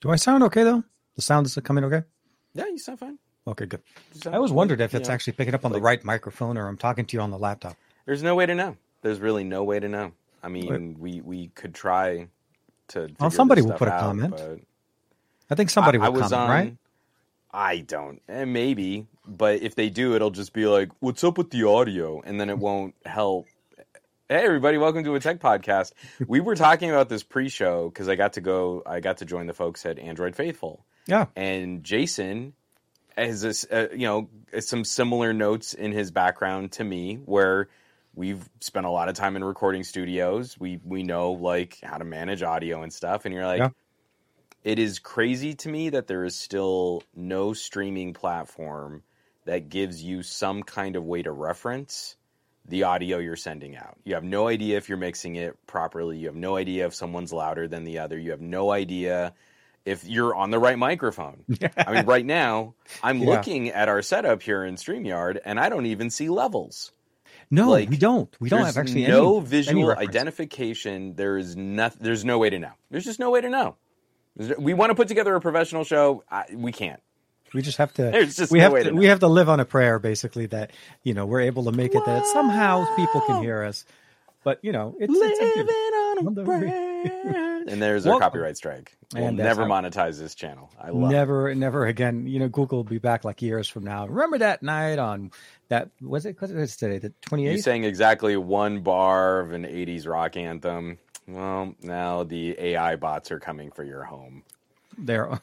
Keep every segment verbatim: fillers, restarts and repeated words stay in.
Do I sound okay though? The sound is coming okay? Yeah, you sound fine. Okay, good. I always wondered if it's actually picking up on like, the right microphone or I'm talking to you on the laptop. There's no way to know. There's really no way to know. I mean, we, we could try to. Well, somebody will stuff put a out, comment. But I think somebody I, will I was comment, on, right? I don't. Eh, maybe. But if they do, it'll just be like, what's up with the audio? And then it won't help. Hey, everybody, welcome to a tech podcast. We were talking about this pre-show because I got to go, I got to join the folks at Android Faithful. Yeah. And Jason has this, uh, you know, some similar notes in his background to me where we've spent a lot of time in recording studios. We we know, like, how to manage audio and stuff. And you're like, yeah. It is crazy to me that there is still no streaming platform that gives you some kind of way to reference the audio you're sending out. You have no idea if you're mixing it properly. You have no idea if someone's louder than the other. You have no idea if you're on the right microphone. I mean, right now, I'm yeah. looking at our setup here in StreamYard, and I don't even see levels. No, like, we don't. We don't have actually no any, visual any identification. There is nothing. There's no way to know. There's just no way to know. We want to put together a professional show. I, we can't. We just have to. There's just we no have way to. to we have to live on a prayer, basically, that you know we're able to make it that somehow people can hear us. But you know, it's living it's on a prayer. And there's our well, copyright strike. We'll never monetize this channel. I love never, it. never again. You know, Google will be back like years from now. Remember that night on that was it? What is it today? The twenty-eighth. You sang exactly one bar of an eighties rock anthem. Well, now the A I bots are coming for your home. There,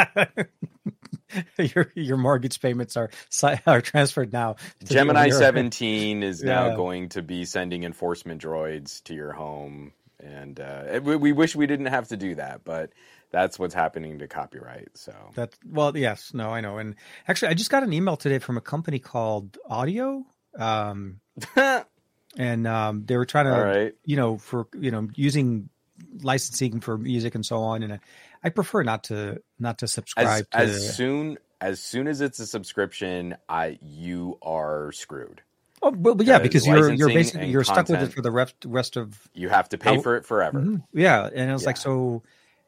your your mortgage payments are are transferred now. Gemini seventeen is now yeah. going to be sending enforcement droids to your home, and uh, we, we wish we didn't have to do that, but that's what's happening to copyright. So that well, yes, no, I know, and actually, I just got an email today from a company called Audio. Um, and um, they were trying to, right. you know, for you know using licensing for music and so on, and I, I prefer not to not to subscribe. As, to... as soon as soon as it's a subscription, I you are screwed. Oh, but, but yeah, because you're you're basically you're stuck with it for the rest rest of. You have to pay I, for it forever. Mm-hmm. Yeah, and I was yeah. like, so.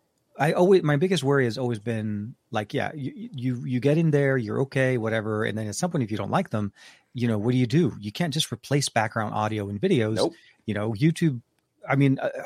I always my biggest worry has always been like, yeah, you, you you get in there, you're okay, whatever, and then at some point, if you don't like them, you know, what do you do? You can't just replace background audio and videos. Nope. You know, YouTube. I mean, uh,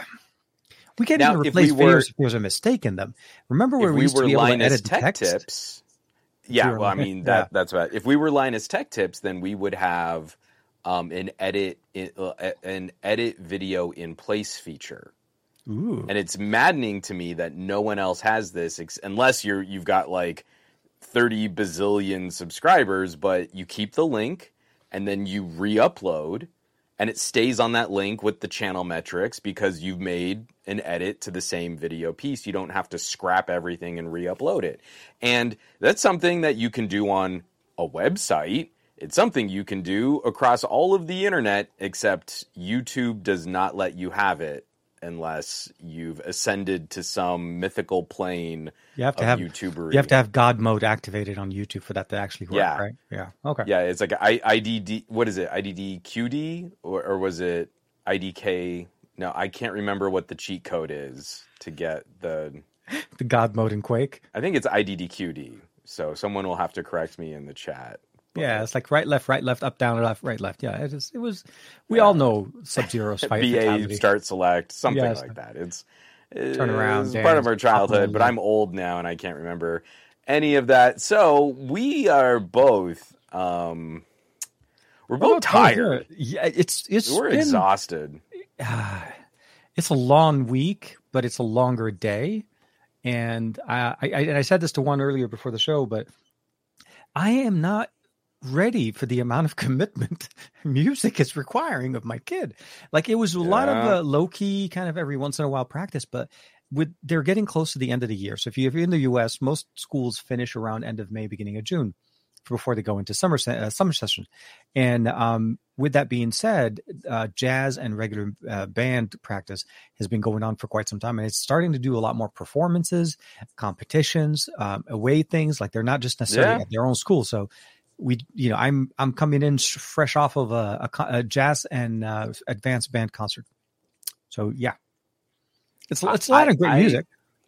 we can't now, even replace if we were, videos if there's a mistake in them. Remember where if we, we used were to be able Linus to edit Tech text? Tips? Yeah, well, I mean that yeah. that's about. If we were Linus Tech Tips, then we would have um, an edit uh, an edit video in place feature. Ooh. And it's maddening to me that no one else has this, ex- unless you're you've got like thirty bazillion subscribers. But you keep the link and then you re-upload, and it stays on that link with the channel metrics because you've made an edit to the same video piece. You don't have to scrap everything and re-upload it. And that's something that you can do on a website. It's something you can do across all of the internet, except YouTube does not let you have it. Unless you've ascended to some mythical plane you have to of have, YouTubery. You have to have God mode activated on YouTube for that to actually work, yeah. right? Yeah. Okay. Yeah, it's like I, IDD, what is it? I D D Q D? Or, or was it I D K? No, I can't remember what the cheat code is to get the... the God mode in Quake? I think it's I D D Q D. So someone will have to correct me in the chat. But yeah, it's like right, left, right, left, up, down, left, right, left. Yeah, it, is, it was. We yeah. all know Sub-Zero's fight. B A start select something yes. like that. It's, it's turn around. It's part of our childhood, but I'm old now and I can't remember any of that. So we are both. Um, we're both oh, tired. Yeah, it's it's. We're been, exhausted. Uh, it's a long week, but it's a longer day, and I, I and I said this to one earlier before the show, but I am not ready for the amount of commitment music is requiring of my kid. Like it was a yeah. lot of uh, low key kind of every once in a while practice, but with they're getting close to the end of the year. So if, you, if you're in the U S, most schools finish around end of May, beginning of June before they go into summer, uh, summer session. And um, with that being said, uh, jazz and regular uh, band practice has been going on for quite some time. And it's starting to do a lot more performances, competitions, um, away things. Like they're not just necessarily yeah. at their own school. So we, you know, I'm I'm coming in fresh off of a, a, a jazz and uh, advanced band concert. So yeah, it's it's a lot I, of great I, music.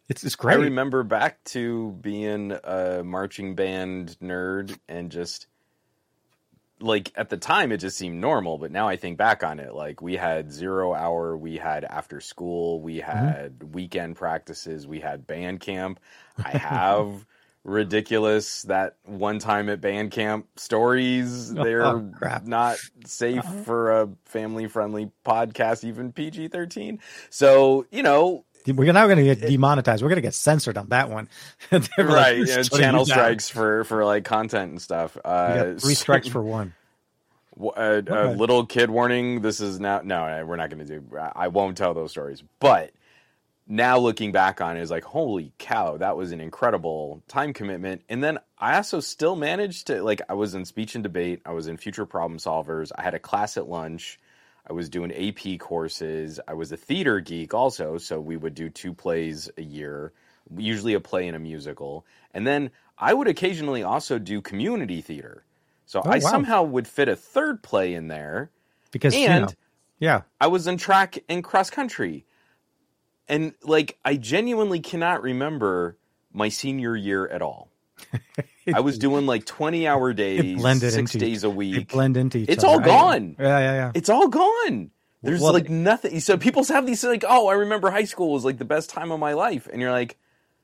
It's it's I great. remember back to being a marching band nerd and just like at the time it just seemed normal, but now I think back on it, like we had zero hour, we had after school, we had mm-hmm. weekend practices, we had band camp. I have ridiculous that one time at band camp stories. They're oh, not safe uh-huh. for a family friendly podcast, even P G thirteen. So, you know, we're now going to get demonetized. We're going to get censored on that one. Right. Like, you know, channel strikes for, for like content and stuff. Uh, three strikes for one. A, a little kid warning. This is now, no, we're not going to do, I won't tell those stories. But now looking back on it is like, holy cow, that was an incredible time commitment. And then I also still managed to, like, I was in speech and debate. I was in future problem solvers. I had a class at lunch. I was doing A P courses. I was a theater geek also, so we would do two plays a year, usually a play and a musical. And then I would occasionally also do community theater. So oh, I wow. somehow would fit a third play in there. Because, and you know, yeah, I was in track and cross country. And, like, I genuinely cannot remember my senior year at all. I was doing like twenty hour days, six days a week. They blend into each it's other. all gone. Yeah, yeah, yeah. It's all gone. There's well, like nothing. So people have these like, oh, I remember high school was like the best time of my life, and you're like,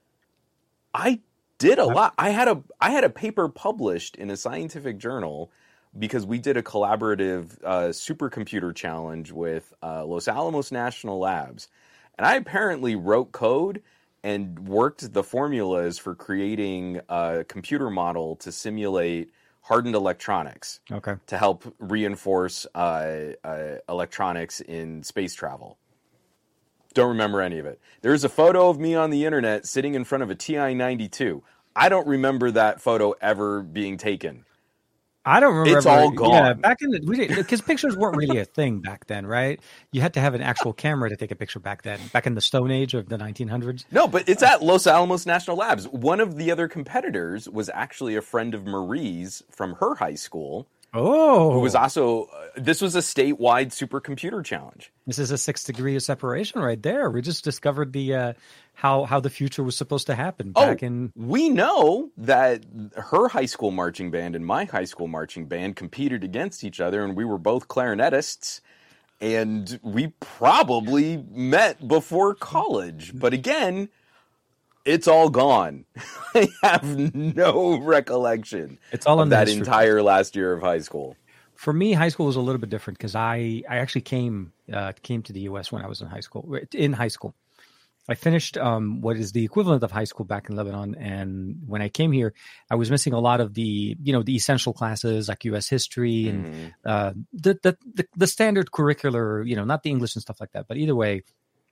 I did a lot. I had a I had a paper published in a scientific journal because we did a collaborative uh, supercomputer challenge with uh, Los Alamos National Labs, and I apparently wrote code and worked the formulas for creating a computer model to simulate hardened electronics. Okay. To help reinforce uh, uh, electronics in space travel. Don't remember any of it. There's a photo of me on the internet sitting in front of a T I ninety-two. I don't remember that photo ever being taken. I don't remember. It's all gone. Yeah, back in the, we did, because pictures weren't really a thing back then, right? You had to have an actual camera to take a picture back then, back in the Stone Age of the nineteen hundreds. No, but it's at Los Alamos National Labs. One of the other competitors was actually a friend of Marie's from her high school. Oh. Who was also, uh, this was a statewide supercomputer challenge. This is a six degree of separation right there. We just discovered the uh, how how the future was supposed to happen back oh, in. We know that her high school marching band and my high school marching band competed against each other, and we were both clarinetists, and we probably met before college. But again, it's all gone. I have no recollection it's all of that history. entire last year of high school. For me, high school was a little bit different because I, I actually came uh, came to the U S when I was in high school. In high school, I finished um, what is the equivalent of high school back in Lebanon, and when I came here, I was missing a lot of the you know the essential classes like U S history and mm-hmm. uh, the, the the the standard curricular, you know, not the English and stuff like that. But either way,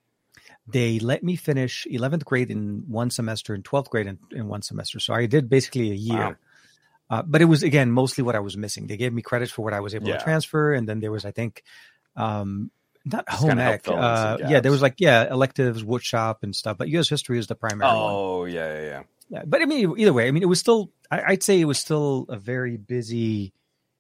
they let me finish eleventh grade in one semester and twelfth grade in, in one semester. So I did basically a year. Wow. Uh, but it was, again, mostly what I was missing. They gave me credit for what I was able yeah. to transfer. And then there was, I think, um, not home ec. Uh, yeah, yeah, there was like, yeah, electives, wood shop and stuff. But U S history is the primary oh, one. yeah, yeah, yeah. Yeah, but I mean, either way, I mean, it was still, I, I'd say it was still a very busy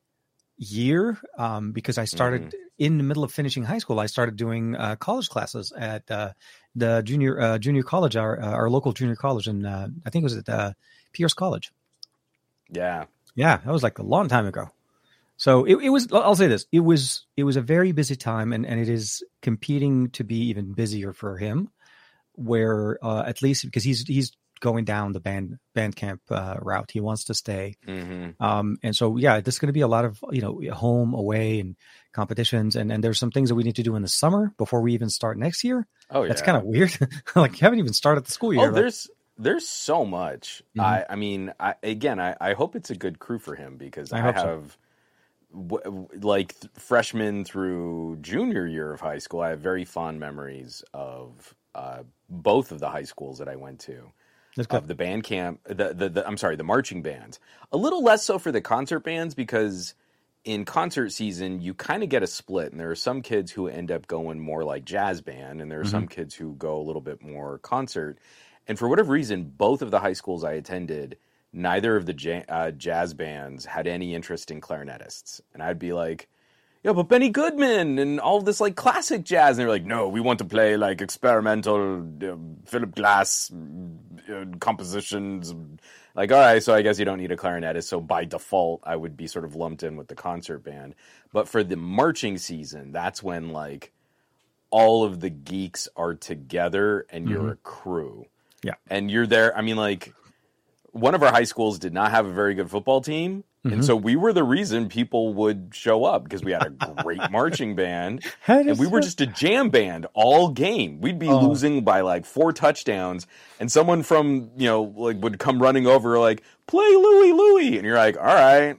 year um, because I started mm-hmm. in the middle of finishing high school. I started doing uh, college classes at uh, the junior uh, junior college, our, uh, our local junior college. And uh, I think it was at uh, Pierce College. Yeah. Yeah. That was like a long time ago. So it, it was, I'll say this, it was, it was a very busy time, and, and it is competing to be even busier for him, where uh, at least because he's, he's going down the band band camp uh, route. He wants to stay. Mm-hmm. Um, and so, yeah, there's going to be a lot of, you know, home, away and competitions. And, and there's some things that we need to do in the summer before we even start next year. Oh, yeah. That's kind of weird. Like you haven't even started the school year. Oh, there's, There's so much. Mm-hmm. I, I mean, I, again, I, I hope it's a good crew for him because I, I have, so. w- like, th- freshman through junior year of high school, I have very fond memories of uh, both of the high schools that I went to. Of the band camp, the, the, the I'm sorry, the marching bands. A little less so for the concert bands because in concert season, you kind of get a split. And there are some kids who end up going more like jazz band, and there are mm-hmm. some kids who go a little bit more concert. And for whatever reason, both of the high schools I attended, neither of the ja- uh, jazz bands had any interest in clarinetists. And I'd be like, you yeah, but Benny Goodman and all this like classic jazz. And they're like, no, we want to play like experimental uh, Philip Glass uh, compositions. Like, all right, so I guess you don't need a clarinetist. So by default, I would be sort of lumped in with the concert band. But for the marching season, that's when like all of the geeks are together and you're mm-hmm. a crew. Yeah. And you're there. I mean, like, one of our high schools did not have a very good football team. Mm-hmm. And so we were the reason people would show up because we had a great marching band. And we were just a jam band all game. We'd be oh. losing by like four touchdowns. And someone from, you know, like would come running over like, play Louie Louie. And you're like, all right.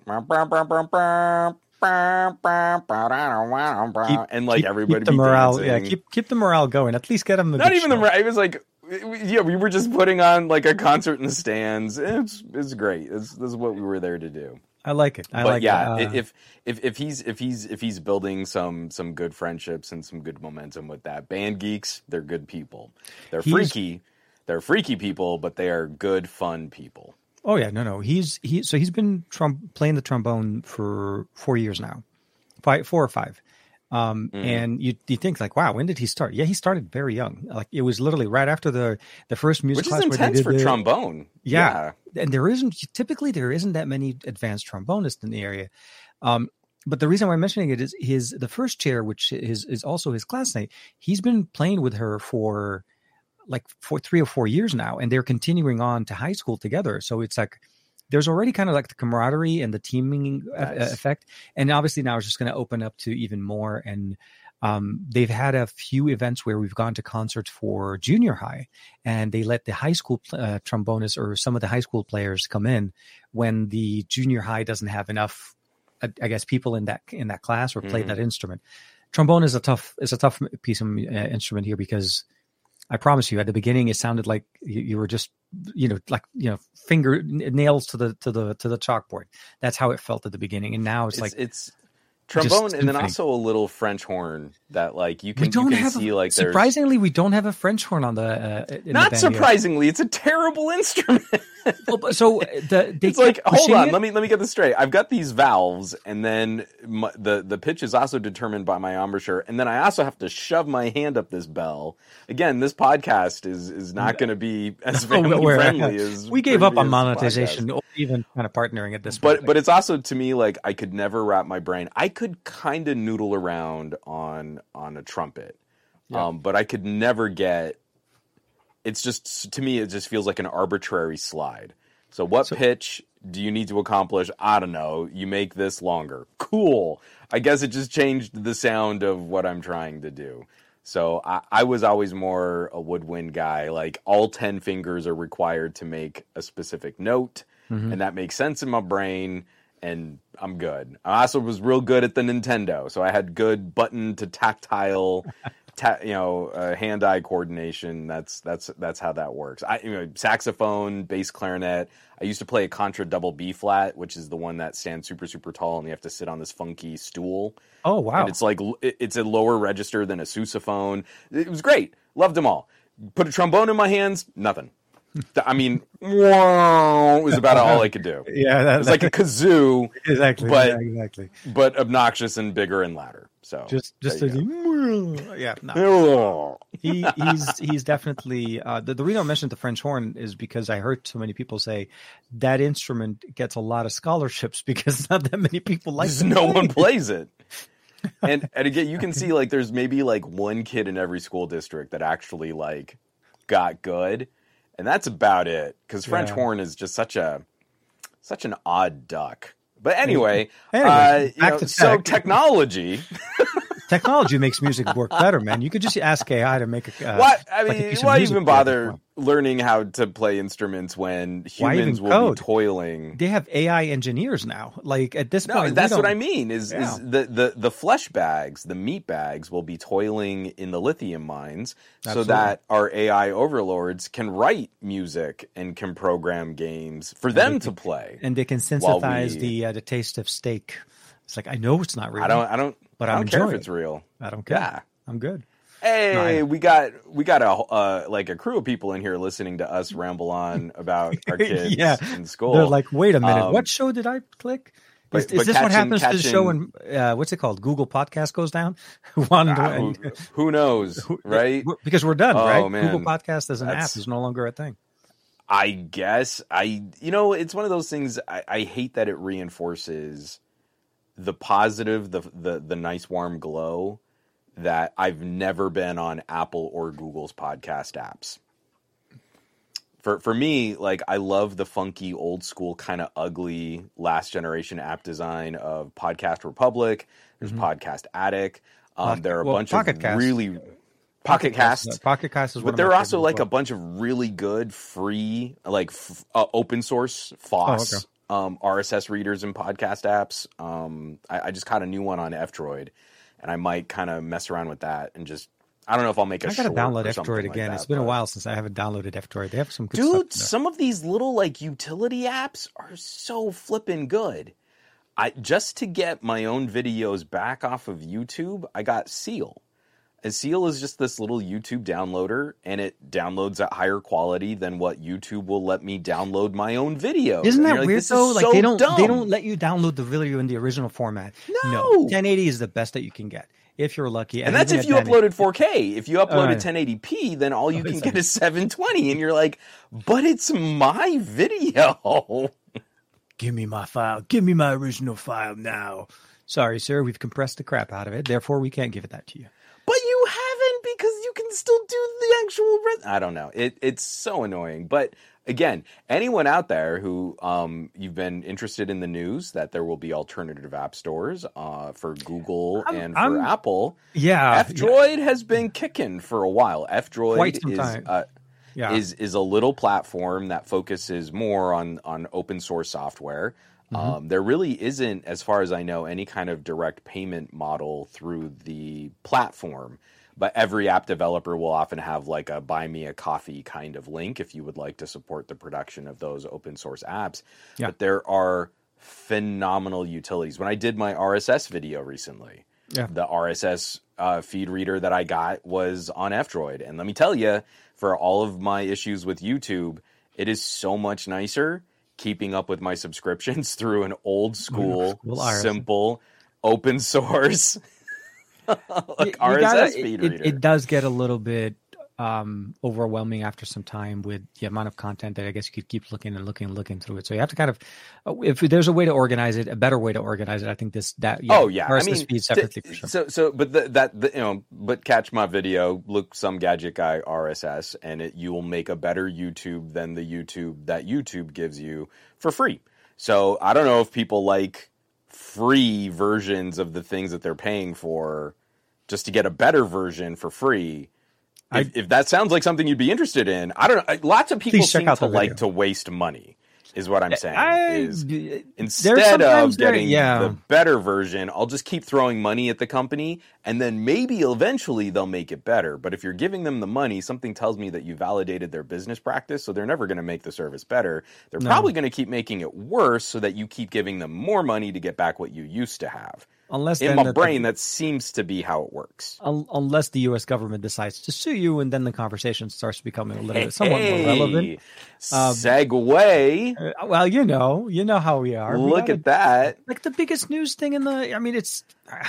Keep, and like keep, everybody keep the be morale, dancing. yeah, keep keep the morale going. At least get them the Not even show. the morale. It was like, yeah, we were just putting on like a concert in the stands. It's it's great. It's, this is what we were there to do. I like it. I but like yeah, it. Uh, if if if he's if he's if he's building some some good friendships and some good momentum with that, band geeks, they're good people. They're freaky. They're freaky people, but they are good, fun people. Oh yeah, no, no. He's he. So he's been trom- playing the trombone for four years now, five, four or five. Um, mm. And you you think like, wow, when did he start? Yeah, he started very young. Like it was literally right after the the first music Which class. Which is intense where they did for the, trombone. Yeah. yeah, and there isn't typically there isn't that many advanced trombonists in the area. Um, but the reason why I'm mentioning it is his the first chair, which is is also his classmate. He's been playing with her for like for three or four years now, and they're continuing on to high school together. So it's like there's already kind of like the camaraderie and the teaming nice. effect, and obviously now it's just going to open up to even more. And um, they've had a few events where we've gone to concerts for junior high, and they let the high school uh, trombonists or some of the high school players come in when the junior high doesn't have enough, I guess, people in that in that class or play mm-hmm. that instrument. Trombone is a tough is a tough piece of uh, instrument here because I promise you, at the beginning, it sounded like you, you were just, you know, like, you know, finger nails to the to the to the chalkboard. That's how it felt at the beginning, and now it's, it's like it's trombone, and then also a little French horn that, like, you can, we don't you can have see, a, like, surprisingly, we don't have a French horn on the. Uh, in Not the surprisingly, here. It's a terrible instrument. Well, so the they it's like, hold on, it. let me let me get this straight. I've got these valves, and then my, the the pitch is also determined by my embouchure, and then I also have to shove my hand up this bell. Again, this podcast is is not going to be as family no, friendly as we gave up on monetization, podcast. Or even kind of partnering at this point. But but it's also, to me, like, I could never wrap my brain. I could kind of noodle around on on a trumpet, yeah. um, but I could never get. It's just, to me, it just feels like an arbitrary slide. So what so, pitch do you need to accomplish? I don't know. You make this longer. Cool. I guess it just changed the sound of what I'm trying to do. So I, I was always more a woodwind guy. Like, all ten fingers are required to make a specific note, mm-hmm. and that makes sense in my brain, and I'm good. I also was real good at the Nintendo, so I had good button to tactile Ta- you know, uh, hand-eye coordination. That's that's that's how that works. I, you know, saxophone, bass clarinet. I used to play a contra double B flat, which is the one that stands super super tall, and you have to sit on this funky stool. Oh wow! And it's like it's a lower register than a sousaphone. It was great. Loved them all. Put a trombone in my hands. Nothing. I mean, whoa, was about all I could do. Yeah, that, it was like a kazoo, exactly. But yeah, exactly, but obnoxious and bigger and louder. So just just a, yeah, no. he he's he's definitely uh, the the reason I mentioned the French horn is because I heard so many people say that instrument gets a lot of scholarships because not that many people like it. No one plays it. And and again, you can see, like, there's maybe like one kid in every school district that actually like got good. And that's about it, because French yeah. horn is just such a such an odd duck. But anyway, anyway uh, you know, to so tech. technology. Technology makes music work better, man. You could just ask A I to make a. Uh, what I mean, like why even bother learning how to play instruments when humans will code? be toiling? They have A I engineers now. Like, at this no, point, that's what I mean. Is yeah. is the, the the flesh bags, the meat bags, will be toiling in the lithium mines, Absolutely. so that our A I overlords can write music and can program games for and them can, to play, and they can sensitize we, the uh, the taste of steak. It's like, I know it's not real. I don't. I don't. But I I'm don't care if it. it's real. I don't care. Yeah, I'm good. Hey, no, I, we got we got a uh, like a crew of people in here listening to us ramble on about our kids yeah. in school. They're like, wait a minute, um, what show did I click? But, is is but this catching, what happens catching, to the show when uh, what's it called? Google Podcast goes down. One, ah, who, who knows, right? Because we're done, oh, right? Man. Google Podcast as an That's, app is no longer a thing. I guess I, you know, it's one of those things. I, I hate that it reinforces the positive, the the the nice warm glow that I've never been on Apple or Google's podcast apps. For for me, like I love the funky, old school, kind of ugly last generation app design of Podcast Republic. There's mm-hmm. Podcast Addict. Um, Pocket, there are a well, bunch Pocket of Cast. really Pocket Cast. Pocket Cast is one but of there my are also like well. a bunch of really good free, like f- uh, open source F O S. Oh, okay. Um, R S S readers and podcast apps. Um, I, I just caught a new one on F-Droid, and I might kind of mess around with that and just. I don't know if I'll make a. I gotta download F-Droid again. Like that, it's been but... a while since I haven't downloaded F-Droid. They have some good dude. stuff Some of these little like utility apps are so flipping good. I just to get my own videos back off of YouTube, I got Seal. And Seal is just this little YouTube downloader, and it downloads at higher quality than what YouTube will let me download my own videos. Isn't that like, weird though? Like so they don't dumb. they don't let you download the video in the original format. No, no. ten eighty is the best that you can get if you're lucky. And, and that's if you uploaded four K. If you uploaded uh, ten eighty p, then all you can get is seven twenty, and you're like, but it's my video. Give me my file. Give me my original file now. Sorry, sir. We've compressed the crap out of it. Therefore, we can't give it that to you. But you haven't because you can still do the actual... Res- I don't know. It, it's so annoying. But again, anyone out there who um, you've been interested in the news that there will be alternative app stores uh, for Google I'm, and for I'm, Apple, yeah, F-Droid yeah. has been kicking for a while. F-Droid is... Uh, Yeah. is is a little platform that focuses more on, on open source software. Mm-hmm. Um, there really isn't, as far as I know, any kind of direct payment model through the platform. But every app developer will often have like a buy me a coffee kind of link if you would like to support the production of those open source apps. Yeah. But there are phenomenal utilities. When I did my R S S video recently, yeah. the R S S uh, feed reader that I got was on F-Droid. And let me tell you, for all of my issues with YouTube, it is so much nicer keeping up with my subscriptions through an old school, school simple, open source like you, R S S gotta, feed it, reader. It does get a little bit um, overwhelming after some time with the amount of content that I guess you could keep looking and looking and looking through it. So you have to kind of, if there's a way to organize it, a better way to organize it, I think this, that, yeah, oh yeah, R S S I mean, feed separately for sure. So, so, but the, that, the, you know, but catch my video, look some gadget guy R S S, and it, you will make a better YouTube than the YouTube that YouTube gives you for free. So I don't know if people like free versions of the things that they're paying for just to get a better version for free. If, I, if that sounds like something you'd be interested in, I don't know. Lots of people seem to like to waste money, is what I'm saying. I, is instead of getting yeah. the better version, I'll just keep throwing money at the company, and then maybe eventually they'll make it better. But if you're giving them the money, something tells me that you validated their business practice, so they're never going to make the service better. They're no. probably going to keep making it worse so that you keep giving them more money to get back what you used to have. Unless in my the, brain, that seems to be how it works. Un- unless the U S government decides to sue you, and then the conversation starts becoming a little bit somewhat more relevant. Um, Segue. Uh, well, you know, you know how we are. Look we at that. Like the biggest news thing in the. I mean, it's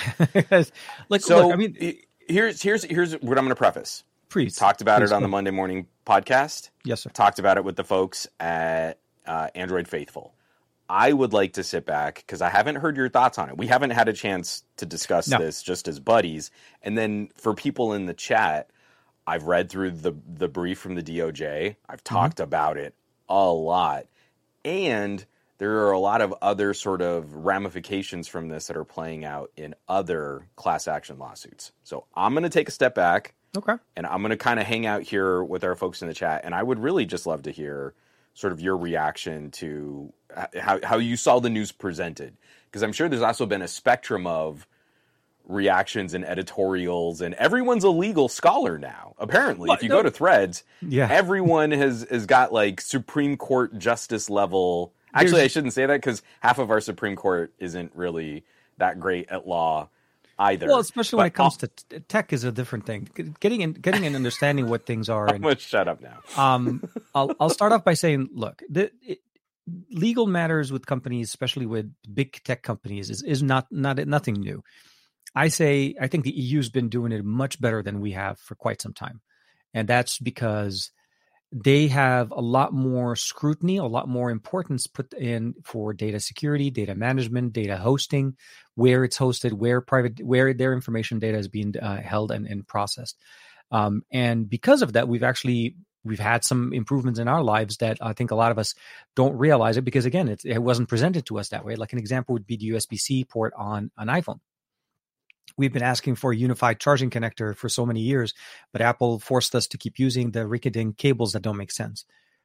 like. So look, I mean, here's here's here's what I'm going to preface. Please talked about please, it on the Monday Morning Podcast. Yes, sir. Talked about it with the folks at uh, Android Faithful. I would like to sit back because I haven't heard your thoughts on it. We haven't had a chance to discuss no. this just as buddies. And then for people in the chat, I've read through the the brief from the D O J. I've talked mm-hmm. about it a lot. And there are a lot of other sort of ramifications from this that are playing out in other class action lawsuits. So I'm going to take a step back. Okay. And I'm going to kind of hang out here with our folks in the chat. And I would really just love to hear sort of your reaction to how how you saw the news presented. Because I'm sure there's also been a spectrum of reactions and editorials, and everyone's a legal scholar now. Apparently, well, if you no, go to Threads, yeah. everyone has, has got like Supreme Court justice level. Actually, there's, I shouldn't say that because half of our Supreme Court isn't really that great at law either. Well, especially but when it comes I'll, to tech is a different thing. Getting in, getting an understanding what things are. I'm going to shut up now. um, I'll I'll start off by saying, look, the, it, legal matters with companies, especially with big tech companies, is, is not not nothing new. I say I think the E U's been doing it much better than we have for quite some time, and that's because they have a lot more scrutiny, a lot more importance put in for data security, data management, data hosting, where it's hosted, where private, where their information data is being uh, held and, and processed. Um, and because of that, we've actually we've had some improvements in our lives that I think a lot of us don't realize it because again, it, it wasn't presented to us that way. Like an example would be the U S B C port on an iPhone. We've been asking for a unified charging connector for so many years, but Apple forced us to keep using the rickety cables that don't make sense.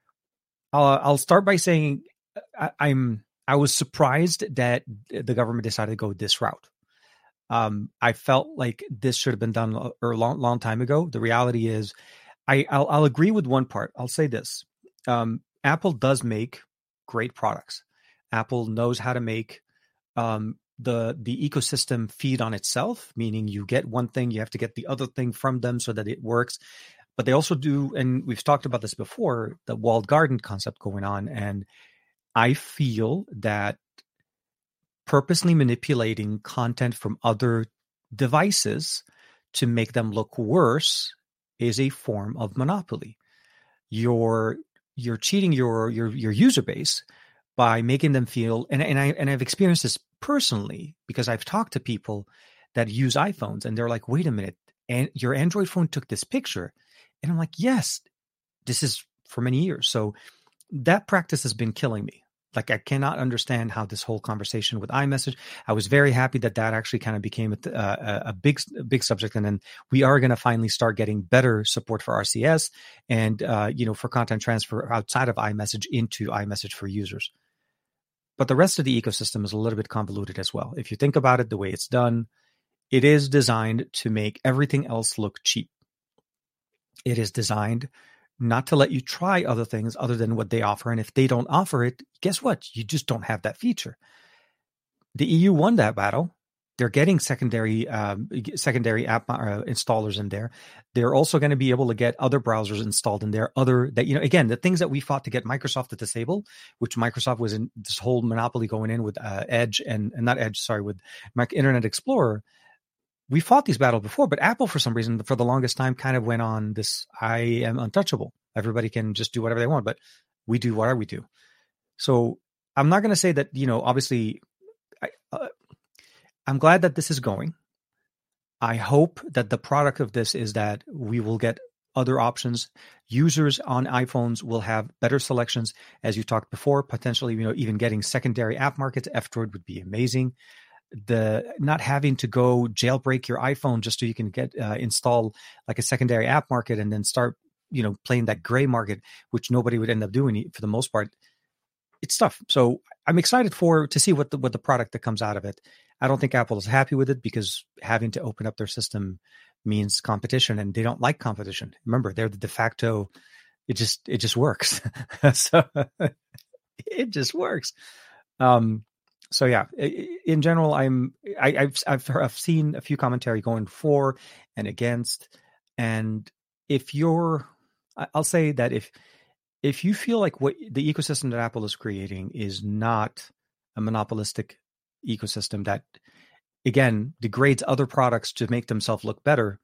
I'll, I'll start by saying I, I'm I was surprised that the government decided to go this route. Um, I felt like this should have been done a, a long, long time ago. The reality is, I, I'll, I'll agree with one part. I'll say this: um, Apple does make great products. Apple knows how to make um, the the ecosystem feed on itself, meaning you get one thing, you have to get the other thing from them so that it works. But they also do, and we've talked about this before, the walled garden concept going on. And I feel that purposely manipulating content from other devices to make them look worse is a form of monopoly. You're you're cheating your your your user base by making them feel, and, and I and I've experienced this personally because I've talked to people that use iPhones and they're like, wait a minute, and your Android phone took this picture. And I'm like, yes, this is for many years. So that practice has been killing me. Like, I cannot understand how this whole conversation with iMessage, I was very happy that that actually kind of became a, a, a big, a big subject. And then we are going to finally start getting better support for R C S and, uh, you know, for content transfer outside of iMessage into iMessage for users. But the rest of the ecosystem is a little bit convoluted as well. If you think about it, the way it's done, it is designed to make everything else look cheap. It is designed not to let you try other things other than what they offer. And if they don't offer it, guess what? You just don't have that feature. The E U won that battle. They're getting secondary um, secondary app uh, installers in there. They're also going to be able to get other browsers installed in there. Other that, you know, again, the things that we fought to get Microsoft to disable, which Microsoft was in this whole monopoly going in with uh, Edge and, and not Edge, sorry, with Mac Internet Explorer. We fought these battles before, but Apple, for some reason, for the longest time, kind of went on this, I am untouchable. Everybody can just do whatever they want, but we do what we do. So I'm not going to say that, you know, obviously, I, uh, I'm glad that this is going. I hope that the product of this is that we will get other options. Users on iPhones will have better selections, as you talked before, potentially, you know, even getting secondary app markets. F-Droid would be amazing. The not having to go jailbreak your iPhone just so you can get uh, install like a secondary app market and then start, you know, playing that gray market, which nobody would end up doing for the most part. It's tough. So I'm excited for to see what the what the product that comes out of it. I don't think Apple is happy with it because having to open up their system means competition, and they don't like competition. Remember, they're the de facto. It just it just works. So it just works. Um, So yeah, in general, I'm I, I've I've I've seen a few commentary going for and against, and if you're, I'll say that if if you feel like what the ecosystem that Apple is creating is not a monopolistic ecosystem that, again, degrades other products to make themselves look better,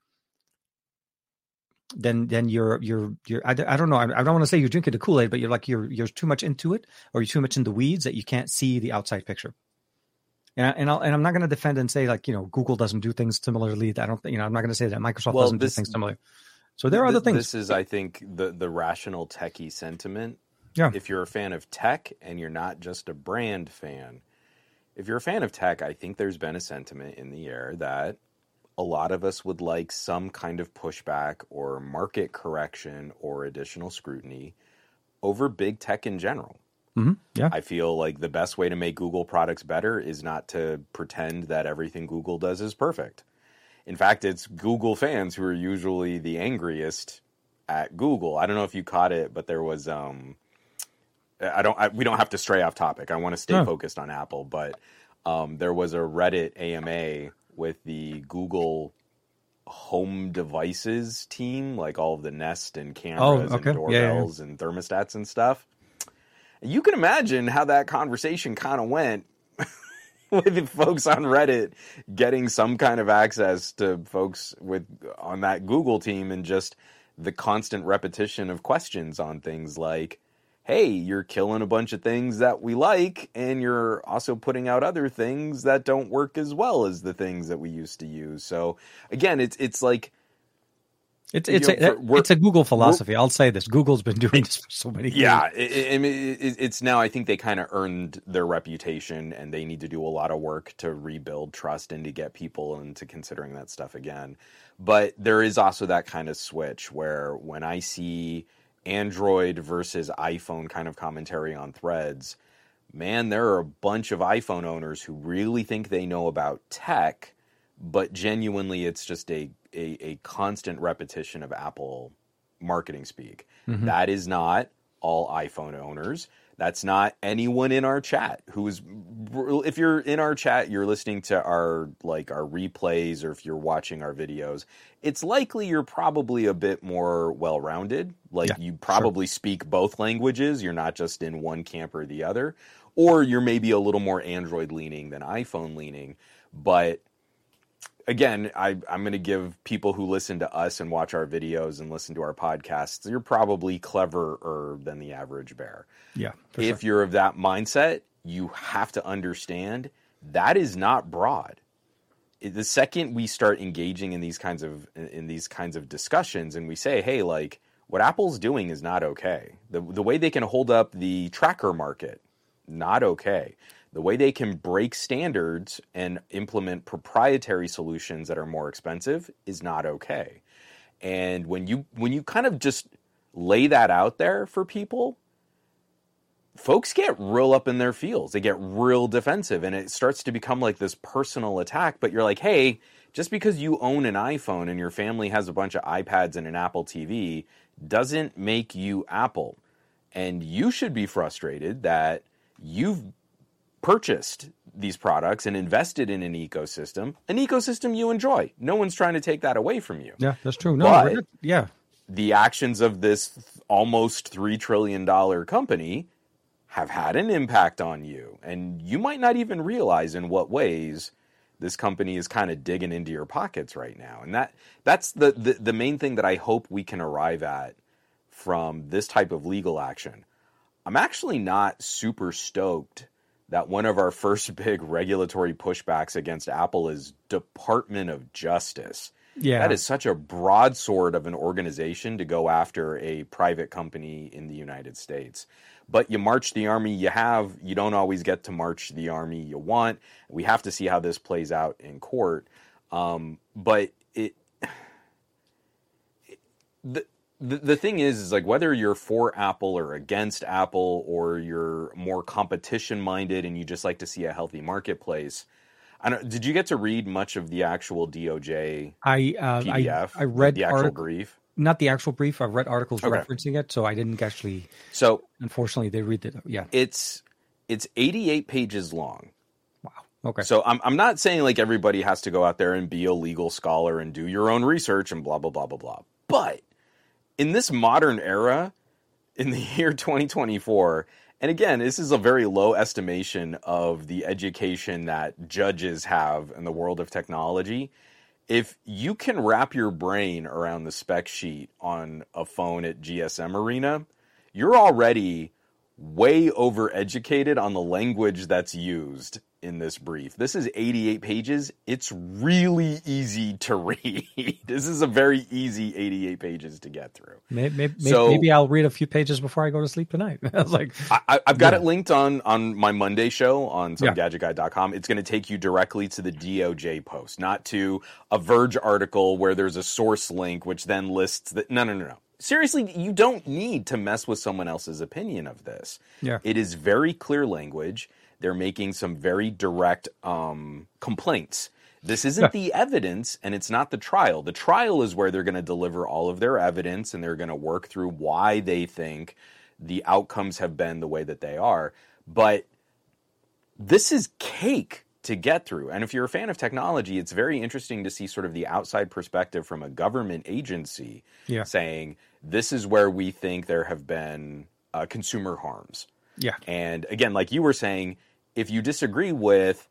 then then you're you're you're I, I don't know I, I don't want to say you're drinking the Kool-Aid, but you're like you're you're too much into it, or you're too much in the weeds that you can't see the outside picture. And I, and, I'll, and I'm not going to defend and say like, you know, Google doesn't do things similarly. I don't you know I'm not going to say that Microsoft well, doesn't this, do things similar. So there are th- other things. This is, I think, the the rational techie sentiment. Yeah. If you're a fan of tech and you're not just a brand fan, if you're a fan of tech, I think there's been a sentiment in the air that a lot of us would like some kind of pushback or market correction or additional scrutiny over big tech in general. Mm-hmm. Yeah. I feel like the best way to make Google products better is not to pretend that everything Google does is perfect. In fact, it's Google fans who are usually the angriest at Google. I don't know if you caught it, but there was um, I don't. I, we don't have to stray off topic. I want to stay oh. focused on Apple, but um, there was a Reddit A M A with the Google home devices team, like all of the Nest and cameras oh, okay. and doorbells yeah, yeah. and thermostats and stuff. You can imagine how that conversation kind of went with folks on Reddit getting some kind of access to folks with on that Google team, and just the constant repetition of questions on things like, hey, you're killing a bunch of things that we like, and you're also putting out other things that don't work as well as the things that we used to use. So again, it's it's like it's it's you know, a, for, it's a Google philosophy. I'll say this: Google's been doing this for so many years. Yeah, it, it, it, it's now. I think they kind of earned their reputation, and they need to do a lot of work to rebuild trust and to get people into considering that stuff again. But there is also that kind of switch where when I see Android versus iPhone kind of commentary on Threads, man, there are a bunch of iPhone owners who really think they know about tech, but genuinely it's just a a, a constant repetition of Apple marketing speak. Mm-hmm. That is not all iPhone owners. That's not anyone in our chat who is, if you're in our chat, you're listening to our, like our replays, or if you're watching our videos, it's likely you're probably a bit more well-rounded. Like yeah, you probably sure. speak both languages. You're not just in one camp or the other, or you're maybe a little more Android leaning than iPhone leaning. But again, I, I'm going to give people who listen to us and watch our videos and listen to our podcasts, you're probably cleverer than the average bear. Yeah. If sure. you're of that mindset, you have to understand that is not broad. The second we start engaging in these kinds of in these kinds of discussions, and we say, hey, like what Apple's doing is not okay. The the way they can hold up the tracker market, not okay. The way they can break standards and implement proprietary solutions that are more expensive is not okay. And when you when you kind of just lay that out there for people, folks get real up in their feels. They get real defensive, and it starts to become like this personal attack. But you're like, hey, just because you own an iPhone and your family has a bunch of iPads and an Apple T V doesn't make you Apple. And you should be frustrated that you've purchased these products and invested in an ecosystem, an ecosystem you enjoy. No one's trying to take that away from you. Yeah, that's true. No, but yeah. The actions of this almost three trillion dollars company have had an impact on you. And you might not even realize in what ways this company is kind of digging into your pockets right now. And that that's the, the, the main thing that I hope we can arrive at from this type of legal action. I'm actually not super stoked that one of our first big regulatory pushbacks against Apple is Department of Justice. Yeah. That is such a broadsword of an organization to go after a private company in the United States. But you march the army you have, you don't always get to march the army you want. We have to see how this plays out in court. Um, but it, it the, The the thing is, is like whether you're for Apple or against Apple, or you're more competition minded and you just like to see a healthy marketplace. I don't. Did you get to read much of the actual D O J I uh, P D F? I, I read the actual article, brief. Not the actual brief. I've read articles okay. referencing it, so I didn't actually. So unfortunately, they read it. Yeah, it's it's eighty-eight pages long. Wow. Okay. So I'm I'm not saying like everybody has to go out there and be a legal scholar and do your own research and blah blah blah blah blah. But in this modern era, in the year twenty twenty-four, and again, this is a very low estimation of the education that judges have in the world of technology. If you can wrap your brain around the spec sheet on a phone at G S M Arena, you're already way overeducated on the language that's used in this brief. This is eighty-eight pages. It's really easy to read. This is a very easy eighty-eight pages to get through. Maybe, maybe, so, maybe I'll read a few pages before I go to sleep tonight. I was like, I, I've got yeah. it linked on, on my Monday show on some yeah. gadget guy dot com. It's going to take you directly to the D O J post, not to a Verge article where there's a source link, which then lists that. No, no, no, no. Seriously, you don't need to mess with someone else's opinion of this. Yeah. It is very clear language. They're making some very direct um, complaints. This isn't yeah. the evidence, and it's not the trial. The trial is where they're going to deliver all of their evidence, and they're going to work through why they think the outcomes have been the way that they are. But this is cake to get through. And if you're a fan of technology, it's very interesting to see sort of the outside perspective from a government agency yeah. saying, this is where we think there have been uh, consumer harms. Yeah. And again, like you were saying, if you disagree with,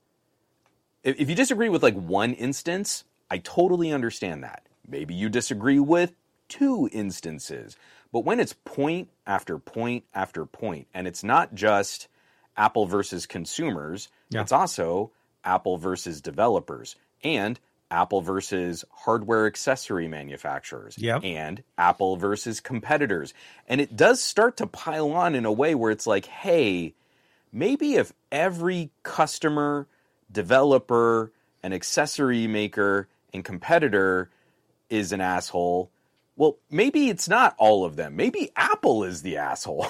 if, if you disagree with like one instance, I totally understand that. Maybe you disagree with two instances. But when it's point after point after point, and it's not just Apple versus consumers, yeah. it's also Apple versus developers, and Apple versus hardware accessory manufacturers, yep. and Apple versus competitors. And it does start to pile on in a way where it's like, hey, maybe if every customer, developer, and accessory maker and competitor is an asshole, well, maybe it's not all of them. Maybe Apple is the asshole.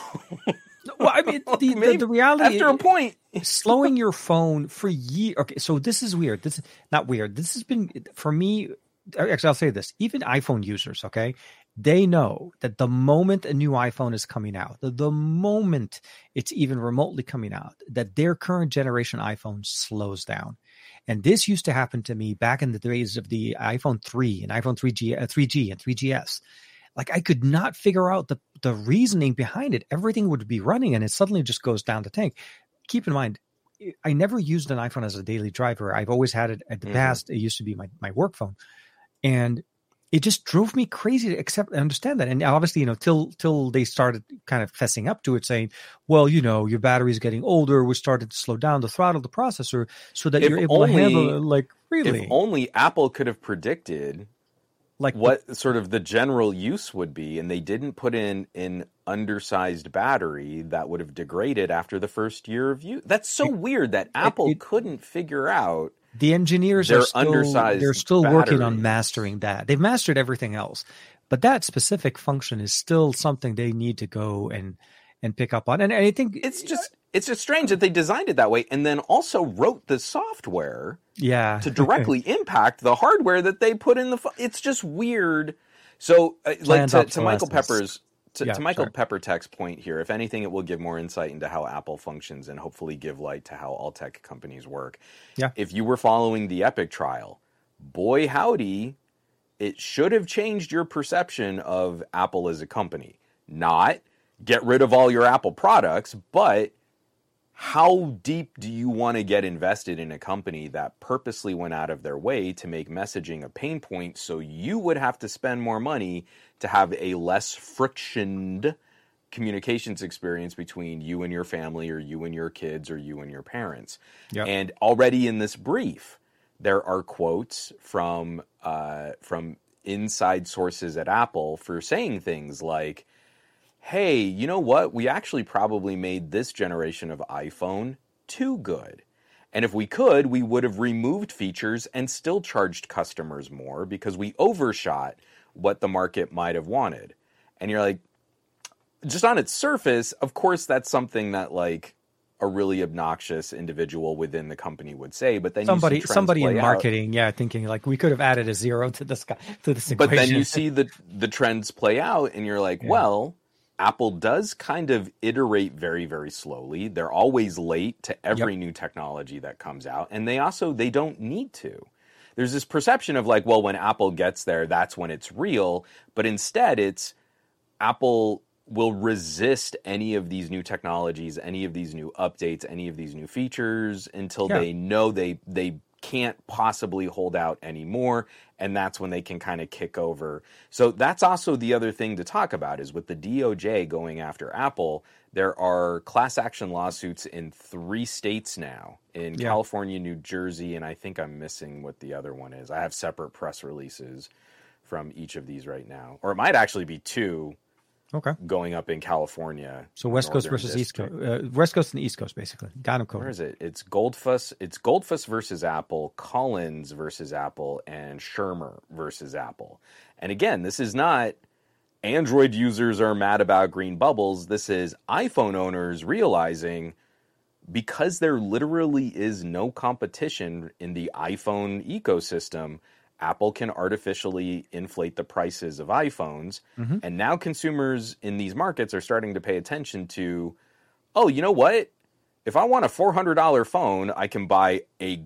Well, I mean, the, the, the reality after a point, slowing your phone for years. Okay, so this is weird. This is not weird. This has been for me. Actually, I'll say this: even iPhone users, okay, they know that the moment a new iPhone is coming out, the, the moment it's even remotely coming out, that their current generation iPhone slows down. And this used to happen to me back in the days of the iPhone three and iPhone three G, uh, three G and three G S. Like I could not figure out the, the reasoning behind it. Everything would be running and it suddenly just goes down the tank. Keep in mind, I never used an iPhone as a daily driver. I've always had it at the mm-hmm. past. It used to be my, my work phone. And it just drove me crazy to accept and understand that. And obviously, you know, till till they started kind of fessing up to it, saying, well, you know, your battery is getting older. We started to slow down the throttle, the processor, so that if you're able only, to handle it. Like, really? If only Apple could have predicted like what the, sort of the general use would be, and they didn't put in an undersized battery that would have degraded after the first year of use. That's so it, weird that Apple it, it, couldn't figure out. The engineers their are still, undersized they're still batteries. working on mastering that. They've mastered everything else, but that specific function is still something they need to go and and pick up on. And I think it's just it's just strange that they designed it that way and then also wrote the software yeah. to directly impact the hardware that they put in the fu- it's just weird. So uh, like to, to Michael Pepper's to, yeah, to Michael sorry. Pepper Tech's point here, if anything, it will give more insight into how Apple functions and hopefully give light to how all tech companies work. Yeah. If you were following the Epic trial, boy howdy, it should have changed your perception of Apple as a company. Not get rid of all your Apple products, but how deep do you want to get invested in a company that purposely went out of their way to make messaging a pain point so you would have to spend more money to have a less frictioned communications experience between you and your family or you and your kids or you and your parents? Yep. And already in this brief, there are quotes from uh, from inside sources at Apple for saying things like, hey, you know what? We actually probably made this generation of iPhone too good. And if we could, we would have removed features and still charged customers more because we overshot what the market might have wanted. And you're like, just on its surface, of course, that's something that like a really obnoxious individual within the company would say. But then somebody, you see trends somebody play in out. marketing, yeah, thinking like we could have added a zero to this guy, to this equation. But then you see the the trends play out, and you're like, yeah. well, Apple does kind of iterate very, very slowly. They're always late to every yep. new technology that comes out. And they also, they don't need to. There's this perception of like, well, when Apple gets there, that's when it's real. But instead, it's Apple will resist any of these new technologies, any of these new updates, any of these new features until yeah. they know they they can't possibly hold out anymore, and that's when they can kind of kick over. So that's also the other thing to talk about is with the D O J going after Apple, there are class action lawsuits in three states now, in yeah. California, New Jersey, and I think I'm missing what the other one is. I have separate press releases from each of these right now. Or it might actually be two. Okay. Going up in California. So West Coast versus District. East Coast. Uh, West Coast and East Coast, basically. Got them covered. Where is it? It's Goldfuss. It's Goldfuss versus Apple, Collins versus Apple, and Shermer versus Apple. And again, this is not Android users are mad about green bubbles. This is iPhone owners realizing because there literally is no competition in the iPhone ecosystem, Apple can artificially inflate the prices of iPhones. Mm-hmm. And now consumers in these markets are starting to pay attention to, oh, you know what? If I want a four hundred dollars phone, I can buy a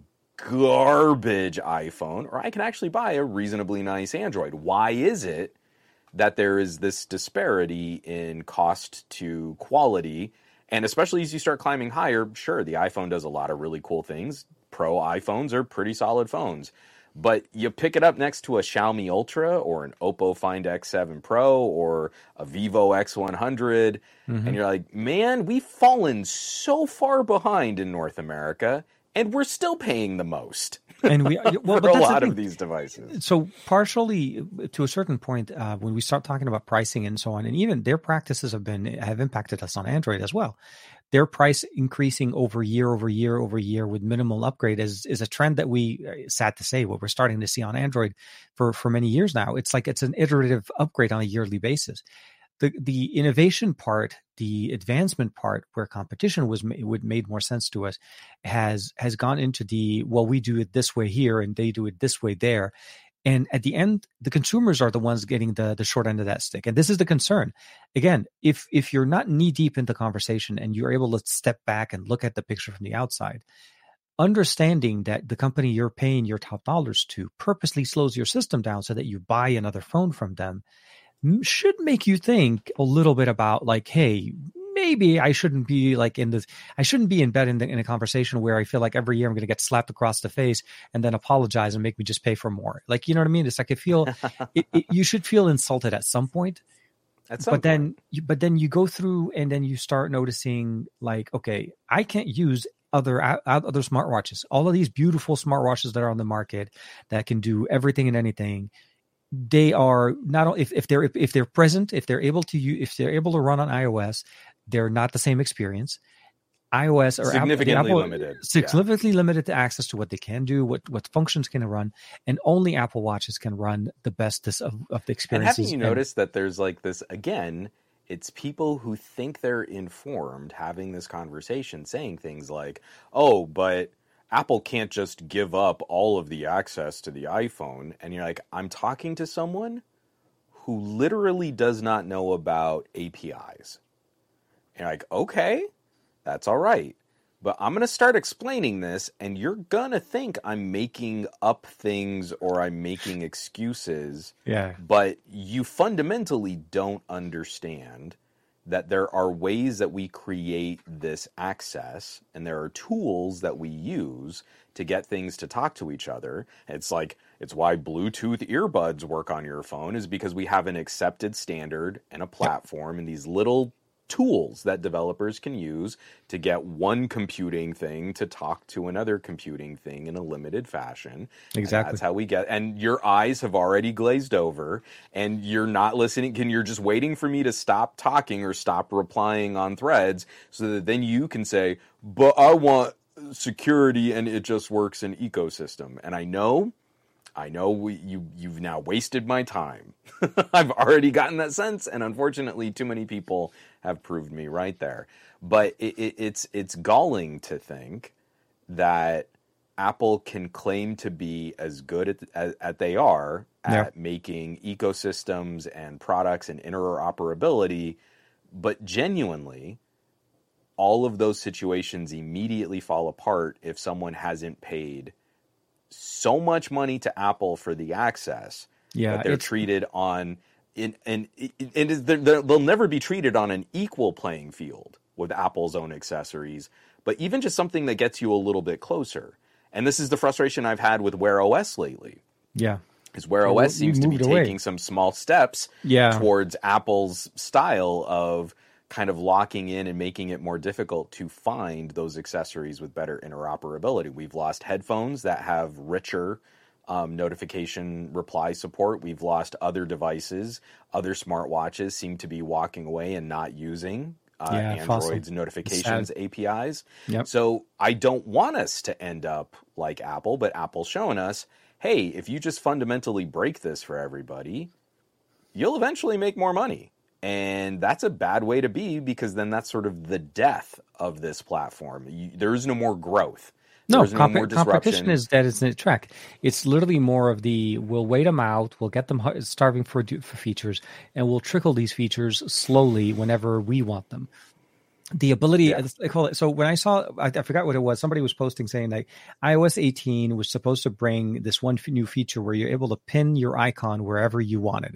garbage iPhone, or I can actually buy a reasonably nice Android. Why is it that there is this disparity in cost to quality? And especially as you start climbing higher, sure, the iPhone does a lot of really cool things. Pro iPhones are pretty solid phones. But you pick it up next to a Xiaomi Ultra or an Oppo Find X seven Pro or a Vivo X one hundred, mm-hmm. and you're like, man, we've fallen so far behind in North America, and we're still paying the most. And we well, for but a lot the of these devices. So partially, to a certain point, uh, when we start talking about pricing and so on, and even their practices have been have impacted us on Android as well. Their price increasing over year over year over year with minimal upgrade is is a trend that we, sad to say, what we're starting to see on Android for for many years now. It's like it's an iterative upgrade on a yearly basis. The the innovation part, the advancement part, where competition was would made more sense to us, has has gone into the, well, we do it this way here and they do it this way there. And at the end, the consumers are the ones getting the, the short end of that stick. And this is the concern. Again, if if you're not knee deep into conversation and you're able to step back and look at the picture from the outside, understanding that the company you're paying your top dollars to purposely slows your system down so that you buy another phone from them should make you think a little bit about, like, hey, maybe I shouldn't be like in this, I shouldn't be in bed in, the, in a conversation where I feel like every year I'm going to get slapped across the face and then apologize and make me just pay for more. Like, you know what I mean? It's like, I feel it, it, you should feel insulted at some point. At some but point. then, you, but then you go through and then you start noticing, like, okay, I can't use other other smartwatches. All of these beautiful smartwatches that are on the market that can do everything and anything. They are not, if, if they're if, if they're present, if they're able to use, if they're able to run on iOS, they're not the same experience. iOS or significantly Apple, limited, significantly yeah. limited to access to what they can do, what what functions can run, and only Apple Watches can run the bestest of, of the experiences. And haven't you noticed that there's like this again? It's people who think they're informed having this conversation, saying things like, "Oh, but Apple can't just give up all of the access to the iPhone." And you're like, I'm talking to someone who literally does not know about A P Is. And you're like, okay, that's all right. But I'm going to start explaining this, and you're going to think I'm making up things or I'm making excuses. Yeah. But you fundamentally don't understand that there are ways that we create this access, and there are tools that we use to get things to talk to each other. It's like, it's why Bluetooth earbuds work on your phone, is because we have an accepted standard and a platform and these little tools that developers can use to get one computing thing to talk to another computing thing in a limited fashion. Exactly. And that's how we get, and your eyes have already glazed over and you're not listening. Can you're just waiting for me to stop talking or stop replying on threads so that then you can say, but I want security and it just works in ecosystem. And I know I know we, you, you've now wasted my time. I've already gotten that sense, and unfortunately, too many people have proved me right there. But it, it, it's it's galling to think that Apple can claim to be as good at, as, at they are at yeah. making ecosystems and products and interoperability, but genuinely, all of those situations immediately fall apart if someone hasn't paid so much money to Apple for the access yeah, that they're treated on in and and they'll never be treated on an equal playing field with Apple's own accessories, but even just something that gets you a little bit closer. And this is the frustration I've had with Wear O S lately. Yeah. Is Wear O S well, seems to be away. taking some small steps yeah. towards Apple's style of kind of locking in and making it more difficult to find those accessories with better interoperability. We've lost headphones that have richer um, notification reply support. We've lost other devices. Other smartwatches seem to be walking away and not using uh, yeah, Android's notifications A P Is. Yep. So I don't want us to end up like Apple, but Apple's showing us, hey, if you just fundamentally break this for everybody, you'll eventually make more money. And that's a bad way to be, because then that's sort of the death of this platform. You, there is no more growth. No, There's no comp- more disruption. Competition is dead as in a track. It's literally more of the, we'll wait them out, we'll get them starving for, for features, and we'll trickle these features slowly whenever we want them. The ability, yeah. I call it, so when I saw, I, I forgot what it was, somebody was posting saying that i O S eighteen was supposed to bring this one new feature where you're able to pin your icon wherever you wanted it.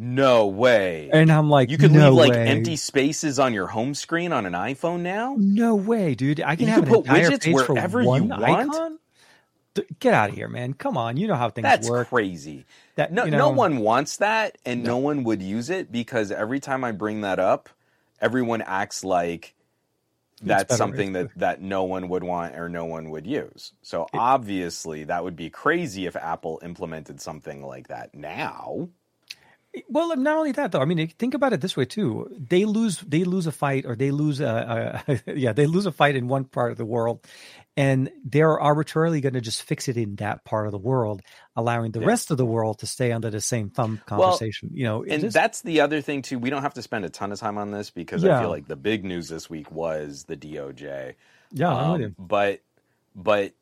No way. And I'm like, you could no leave like way. empty spaces on your home screen on an iPhone now? No way, dude. I can You have can an put entire widgets page wherever for one you want? icon. D- Get out of here, man. Come on. You know how things That's work. crazy. That, No, you no know, one wants that, and No. no one would use it because every time I bring that up, everyone acts like that's better. something that, It's- that no one would want or no one would use. So obviously, that would be crazy if Apple implemented something like that now. Well, not only that though. I mean, think about it this way too. They lose, they lose a fight, or they lose a, a yeah, they lose a fight in one part of the world, and they're arbitrarily going to just fix it in that part of the world, allowing the Yeah. rest of the world to stay under the same thumb conversation. you know, it And just- that's the other thing too. We don't have to spend a ton of time on this because I Yeah. feel like the big news this week was the D O J. yeah, I'm with Um, you. but but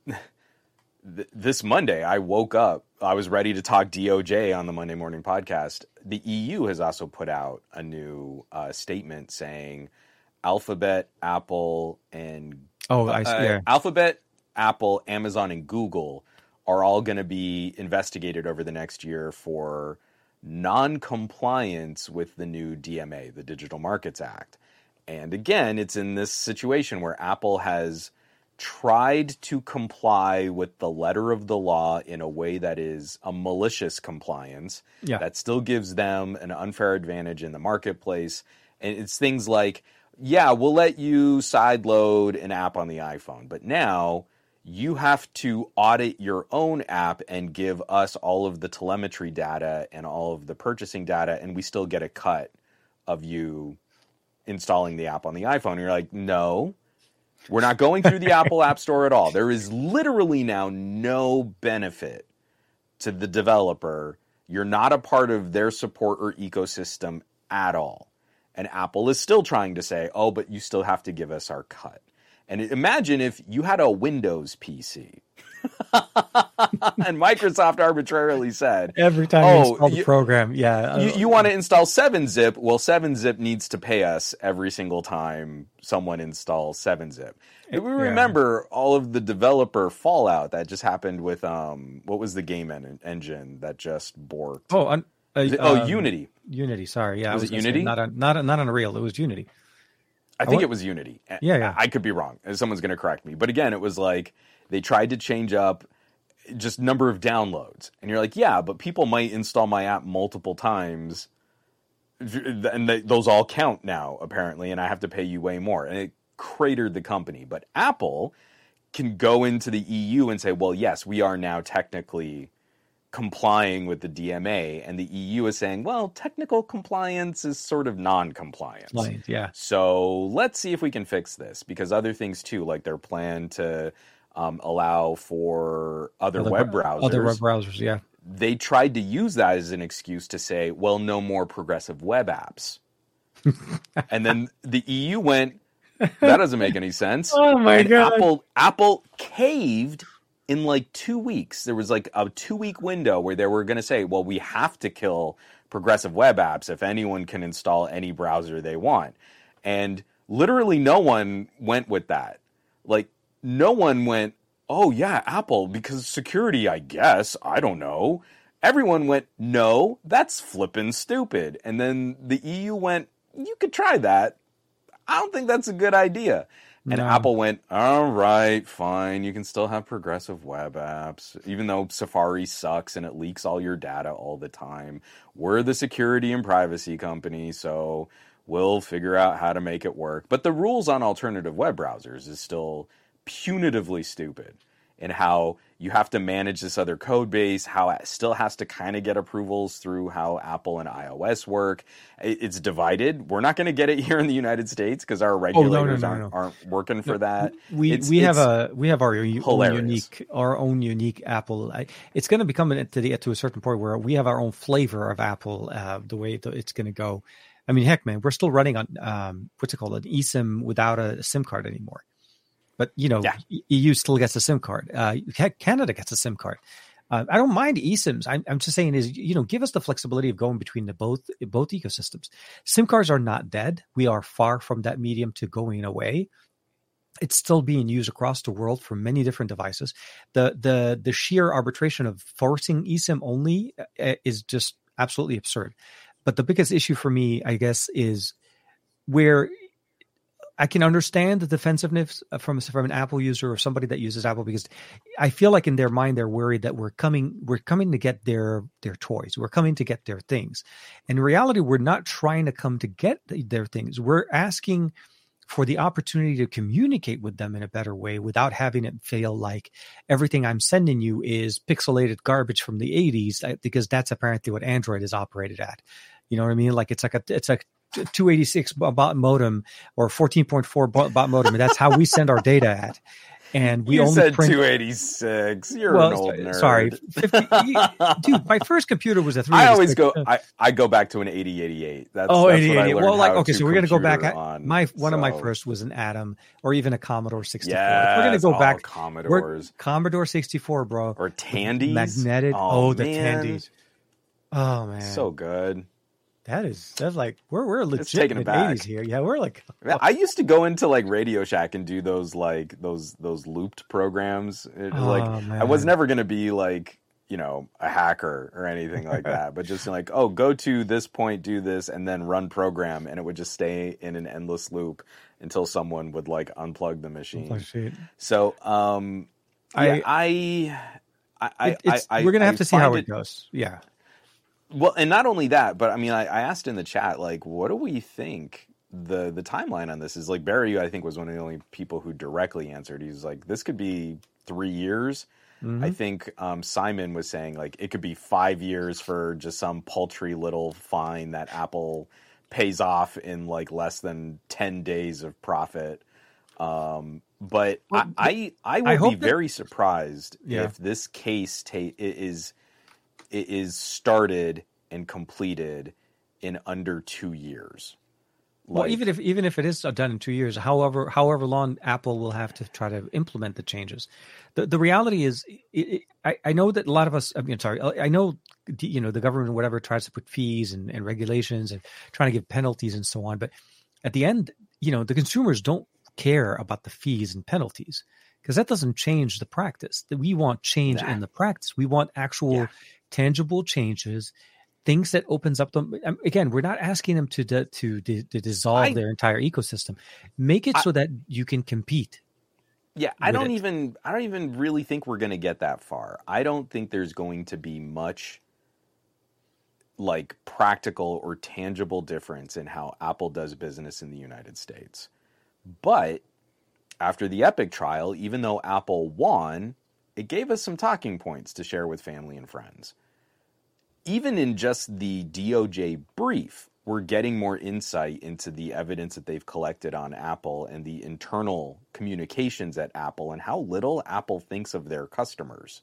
th- this Monday, I woke up. I was ready to talk D O J on the Monday Morning Podcast. The E U has also put out a new uh, statement saying Alphabet, Apple, and Oh, I see. uh, Yeah. Alphabet, Apple, Amazon, and Google are all going to be investigated over the next year for non-compliance with the new D M A, the Digital Markets Act. And again, it's in this situation where Apple has tried to comply with the letter of the law in a way that is a malicious compliance Yeah. that still gives them an unfair advantage in the marketplace. And it's things like, yeah, we'll let you sideload an app on the iPhone, but now you have to audit your own app and give us all of the telemetry data and all of the purchasing data, and we still get a cut of you installing the app on the iPhone. And you're like, no, we're not going through the Apple App Store at all. There is literally now no benefit to the developer. You're not a part of their support or ecosystem at all. And Apple is still trying to say, oh, but you still have to give us our cut. And imagine if you had a Windows P C and Microsoft arbitrarily said, Every time oh, you install the you- program, yeah. you, uh, you want to install seven zip? Well, seven zip needs to pay us every single time someone installs seven zip. And we Yeah. remember all of the developer fallout that just happened with, um, what was the game en- engine that just borked? Oh, un, uh, Is it- oh, um, Unity. Unity. Sorry, yeah. I Was it gonna say Unity? Not on, not on, not Unreal. It was Unity. I think want- it was Unity. Yeah, yeah. I could be wrong. Someone's going to correct me. But again, it was like they tried to change up just number of downloads. And you're like, yeah, but people might install my app multiple times. And they, those all count now, apparently. And I have to pay you way more. And it cratered the company. But Apple can go into the E U and say, well, yes, we are now technically complying with the D M A, and the E U is saying, well, technical compliance is sort of non-compliance. Lions, yeah. So let's see if we can fix this, because other things too, like their plan to um, allow for other, Other web br- browsers, Other web browsers, yeah. they tried to use that as an excuse to say, well, no more progressive web apps. And then the E U went, that doesn't make any sense. Oh my and God. Apple Apple caved in like two weeks. There was like a two week window where they were going to say, well, we have to kill progressive web apps if anyone can install any browser they want. And literally no one went with that. Like no one went, oh yeah, Apple, because security, I guess. I don't know. Everyone went, no, that's flippin' stupid. And then the E U went, you could try that. I don't think that's a good idea. And No. Apple went, all right, fine. You can still have progressive web apps, even though Safari sucks and it leaks all your data all the time. We're the security and privacy company, so we'll figure out how to make it work. But the rules on alternative web browsers is still punitively stupid, and how you have to manage this other code base, how it still has to kind of get approvals through how Apple and iOS work. It's divided. We're not going to get it here in the United States because our regulators no, no, aren't, no. aren't working for that. We It's- we have it's a we have our u- own hilarious. unique our own unique Apple. I, it's going to become to the to a certain point where we have our own flavor of Apple. Uh, the way that it's going to go. I mean, heck, man, we're still running on um, what's it called, an eSIM without a SIM card anymore. But you know, Yeah. E U still gets a SIM card. Uh, heck, Canada gets a SIM card. Uh, I don't mind eSIMs. I'm, I'm just saying is, you know, give us the flexibility of going between the both both ecosystems. SIM cards are not dead. We are far from that medium to going away. It's still being used across the world for many different devices. The the the sheer arbitration of forcing eSIM only uh, is just absolutely absurd. But the biggest issue for me, I guess, is where I can understand the defensiveness from from an Apple user or somebody that uses Apple, because I feel like in their mind they're worried that we're coming we're coming to get their their toys, we're coming to get their things. In reality, we're not trying to come to get their things. We're asking for the opportunity to communicate with them in a better way without having it feel like everything I'm sending you is pixelated garbage from the eighties, because that's apparently what Android is operated at. You know what I mean? Like it's like a it's like two eighty-six baud modem or fourteen point four baud modem, and that's how we send our data at. And we you only said print two eighty-six. You're well, an old nerd. Sorry, fifty, dude. My first computer was a three. I always go. I, I go back to an eighty eighty-eight. That's oh, that's eighty eighty-eight. Well, like okay, to so we're gonna go back. On, my one so. of my first was an Atom or even a Commodore sixty-four. Yes, we're gonna go oh, back. Commodores, Commodore sixty-four, bro, or Tandies, magnetic. Oh, oh the man. Tandies. Oh man, so good. That is that's like we're we're legit taking it back. eighties here. Yeah, we're like oh. I used to go into like Radio Shack and do those like those those looped programs. It, oh, like man. I was never gonna be like, you know, a hacker or anything like that, but just like, oh, go to this point, do this, and then run program, and it would just stay in an endless loop until someone would like unplug the machine. So um yeah, I I I, it, I, I we're gonna have I to see how it, it goes. Yeah. Well, and not only that, but I mean, I, I asked in the chat, like, what do we think the the timeline on this is? Like, Barry, I think, was one of the only people who directly answered. He's like, this could be three years. Mm-hmm. I think um, Simon was saying, like, it could be five years for just some paltry little fine that Apple pays off in, like, less than ten days of profit. Um, but well, I, I, I will I be that... very surprised yeah. if this case ta- is... it is started and completed in under two years. Well, Like, even if even if it is done in two years, however however long Apple will have to try to implement the changes. The the reality is, it, it, I I know that a lot of us. I mean, sorry, I know you know the government or whatever tries to put fees and, and regulations and trying to give penalties and so on. But at the end, you know, the consumers don't care about the fees and penalties because that doesn't change the practice. We want change that. in the practice. We want actual. Yeah. tangible changes, things that opens up them. Again, we're not asking them to to to, to dissolve I, their entire ecosystem. Make it I, so that you can compete. Yeah, I don't it. even I don't even really think we're going to get that far. I don't think there's going to be much like practical or tangible difference in how Apple does business in the United States. But after the Epic trial, even though Apple won, it gave us some talking points to share with family and friends. Even in just the D O J brief, we're getting more insight into the evidence that they've collected on Apple and the internal communications at Apple and how little Apple thinks of their customers.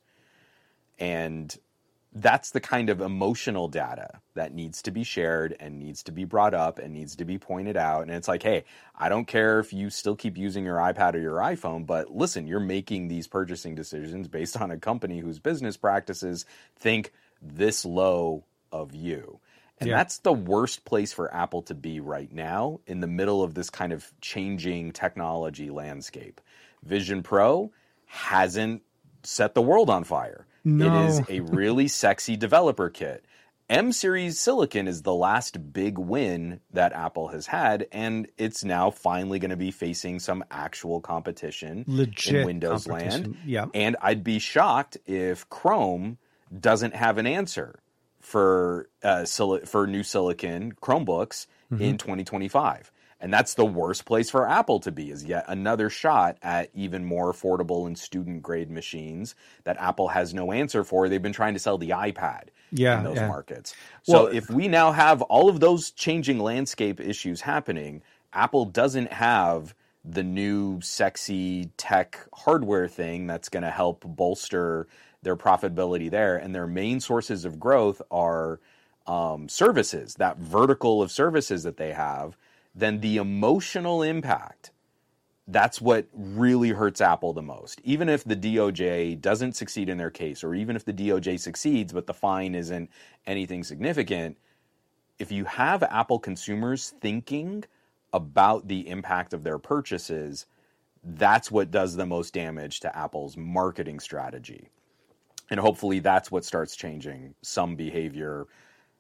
And that's the kind of emotional data that needs to be shared and needs to be brought up and needs to be pointed out. And it's like, hey, I don't care if you still keep using your iPad or your iPhone, but listen, you're making these purchasing decisions based on a company whose business practices think this low of you. And yeah. that's the worst place for Apple to be right now in the middle of this kind of changing technology landscape. Vision Pro hasn't set the world on fire. No. It is a really sexy developer kit. M-Series Silicon is the last big win that Apple has had, and it's now finally going to be facing some actual competition Legit in Windows land. Yeah. And I'd be shocked if Chrome doesn't have an answer for uh, for new Silicon Chromebooks mm-hmm. in twenty twenty-five. And that's the worst place for Apple to be, is yet another shot at even more affordable and student-grade machines that Apple has no answer for. They've been trying to sell the iPad yeah, in those yeah. markets. So well, if we now have all of those changing landscape issues happening, Apple doesn't have the new sexy tech hardware thing that's going to help bolster their profitability there. And their main sources of growth are um, services, that vertical of services that they have. Then the emotional impact, that's what really hurts Apple the most. Even if the D O J doesn't succeed in their case, or even if the D O J succeeds but the fine isn't anything significant, if you have Apple consumers thinking about the impact of their purchases, that's what does the most damage to Apple's marketing strategy. And hopefully that's what starts changing some behavior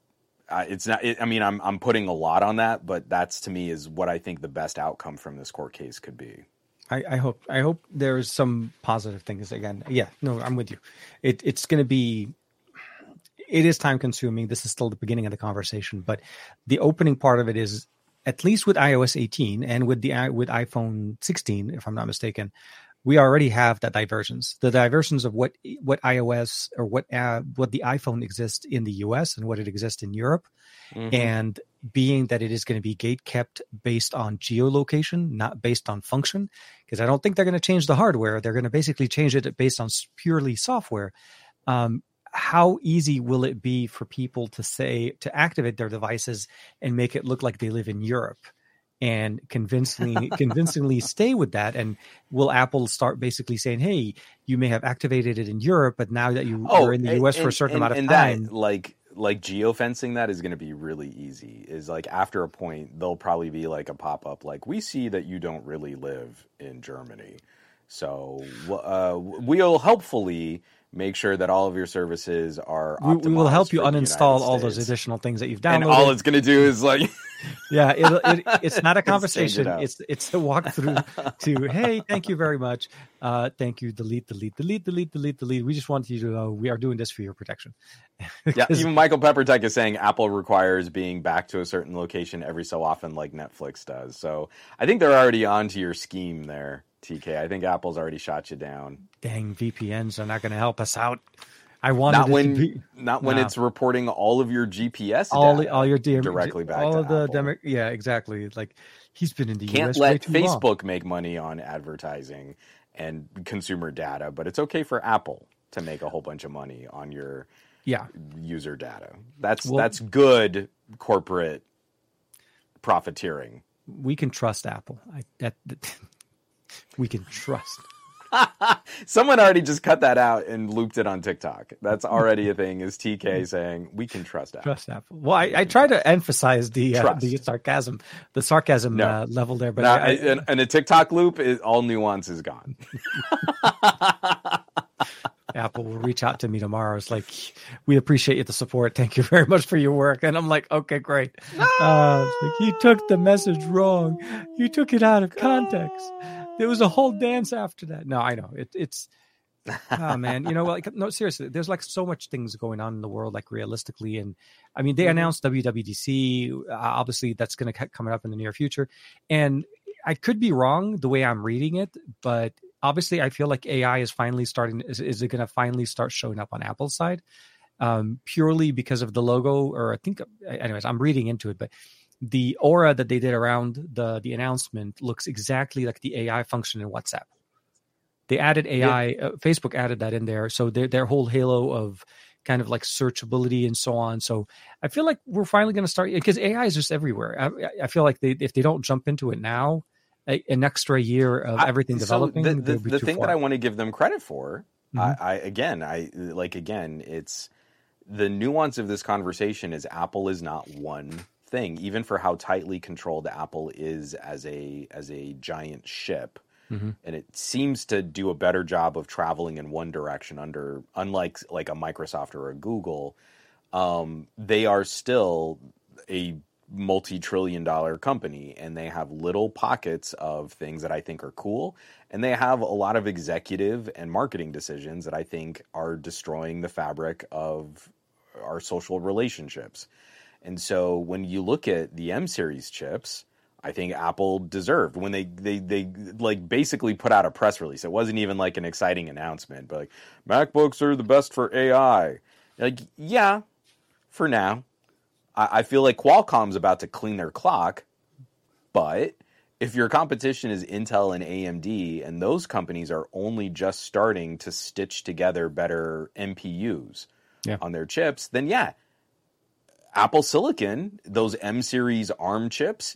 uh, it's not. It, I mean, I'm I'm putting a lot on that, but that's to me is what I think the best outcome from this court case could be. I, I hope I hope there's some positive things again. Yeah, no, I'm with you. It it's going to be. It is time consuming. This is still the beginning of the conversation, but the opening part of it is, at least with i O S eighteen and with the with iPhone sixteen, if I'm not mistaken, we already have that divergence. The divergence of what what iOS or what uh, what the iPhone exists in the U S and what it exists in Europe, mm-hmm. and being that it is going to be gate kept based on geolocation, not based on function, because I don't think they're going to change the hardware. They're going to basically change it based on purely software. Um, how easy will it be for people to say, to activate their devices and make it look like they live in Europe and convincingly, convincingly stay with that? And will Apple start basically saying, hey, you may have activated it in Europe, but now that you oh, are in the U S and, for a certain and, amount of and time, that, like, like geofencing that is going to be really easy. Is like after a point, there'll probably be like a pop-up, like, we see that you don't really live in Germany. So uh, we'll helpfully make sure that all of your services are optimized. We, we will help you for the uninstall United all those States. additional things that you've downloaded. And all it's going to do is like... yeah, it, it, it's not a conversation. it it's it's a walkthrough to, hey, thank you very much. Uh, thank you. Delete, delete, delete, delete, delete, delete. We just want you to know we are doing this for your protection. Yeah, even Michael Peppertech is saying Apple requires being back to a certain location every so often like Netflix does. So I think they're already onto your scheme there, T K. I think Apple's already shot you down. Dang, V P Ns are not going to help us out. I wanted not when to be, not when no. it's reporting all of your G P S all data all your D M, directly back all to of the Apple. demo, yeah, exactly. Like he's been in the Can't U S let way too Facebook long. make money on advertising and consumer data, but it's okay for Apple to make a whole bunch of money on your yeah user data. That's well, that's good corporate profiteering. We can trust Apple. I, that, that we can trust. Someone already just cut that out and looped it on TikTok. That's already a thing. Is T K saying we can trust Apple? Trust Apple. Well, I, I try to emphasize the uh, the sarcasm, the sarcasm no. uh, level there, but no, I, I, and, and a TikTok loop, is, all nuance is gone. Apple will reach out to me tomorrow. It's like, we appreciate the support. Thank you very much for your work. And I'm like, okay, great. No! Uh, like, you took the message wrong. You took it out of context. There was a whole dance after that. No, I know it, it's, oh man, you know, like, no, seriously, there's like so much things going on in the world, like realistically. And I mean, they mm-hmm. announced W W D C, uh, obviously that's going to come up in the near future. And I could be wrong the way I'm reading it, but obviously I feel like A I is finally starting, is, is it going to finally start showing up on Apple's side? Um, purely because of the logo, or I think, anyways, I'm reading into it, but the aura that they did around the the announcement looks exactly like the A I function in WhatsApp. They added A I, yeah. uh, Facebook added that in there. So their their whole halo of kind of like searchability and so on. So I feel like we're finally going to start, because A I is just everywhere. I, I feel like they, if they don't jump into it now, a, an extra year of everything I, developing. So the the, the thing far. that I want to give them credit for, mm-hmm. I, I again, I like again, it's the nuance of this conversation is Apple is not one thing, even for how tightly controlled Apple is as a as a giant ship. Mm-hmm. And it seems to do a better job of traveling in one direction under, unlike like a Microsoft or a Google. Um, they are still a multi-trillion dollar company, and they have little pockets of things that I think are cool. And they have a lot of executive and marketing decisions that I think are destroying the fabric of our social relationships. And so when you look at the M series chips, I think Apple deserved when they, they, they like basically put out a press release. It wasn't even like an exciting announcement, but like, MacBooks are the best for A I. Like, yeah, for now. I, I feel like Qualcomm's about to clean their clock, but if your competition is Intel and A M D, and those companies are only just starting to stitch together better M P Us yeah. on their chips, then yeah, Apple Silicon, those M series ARM chips,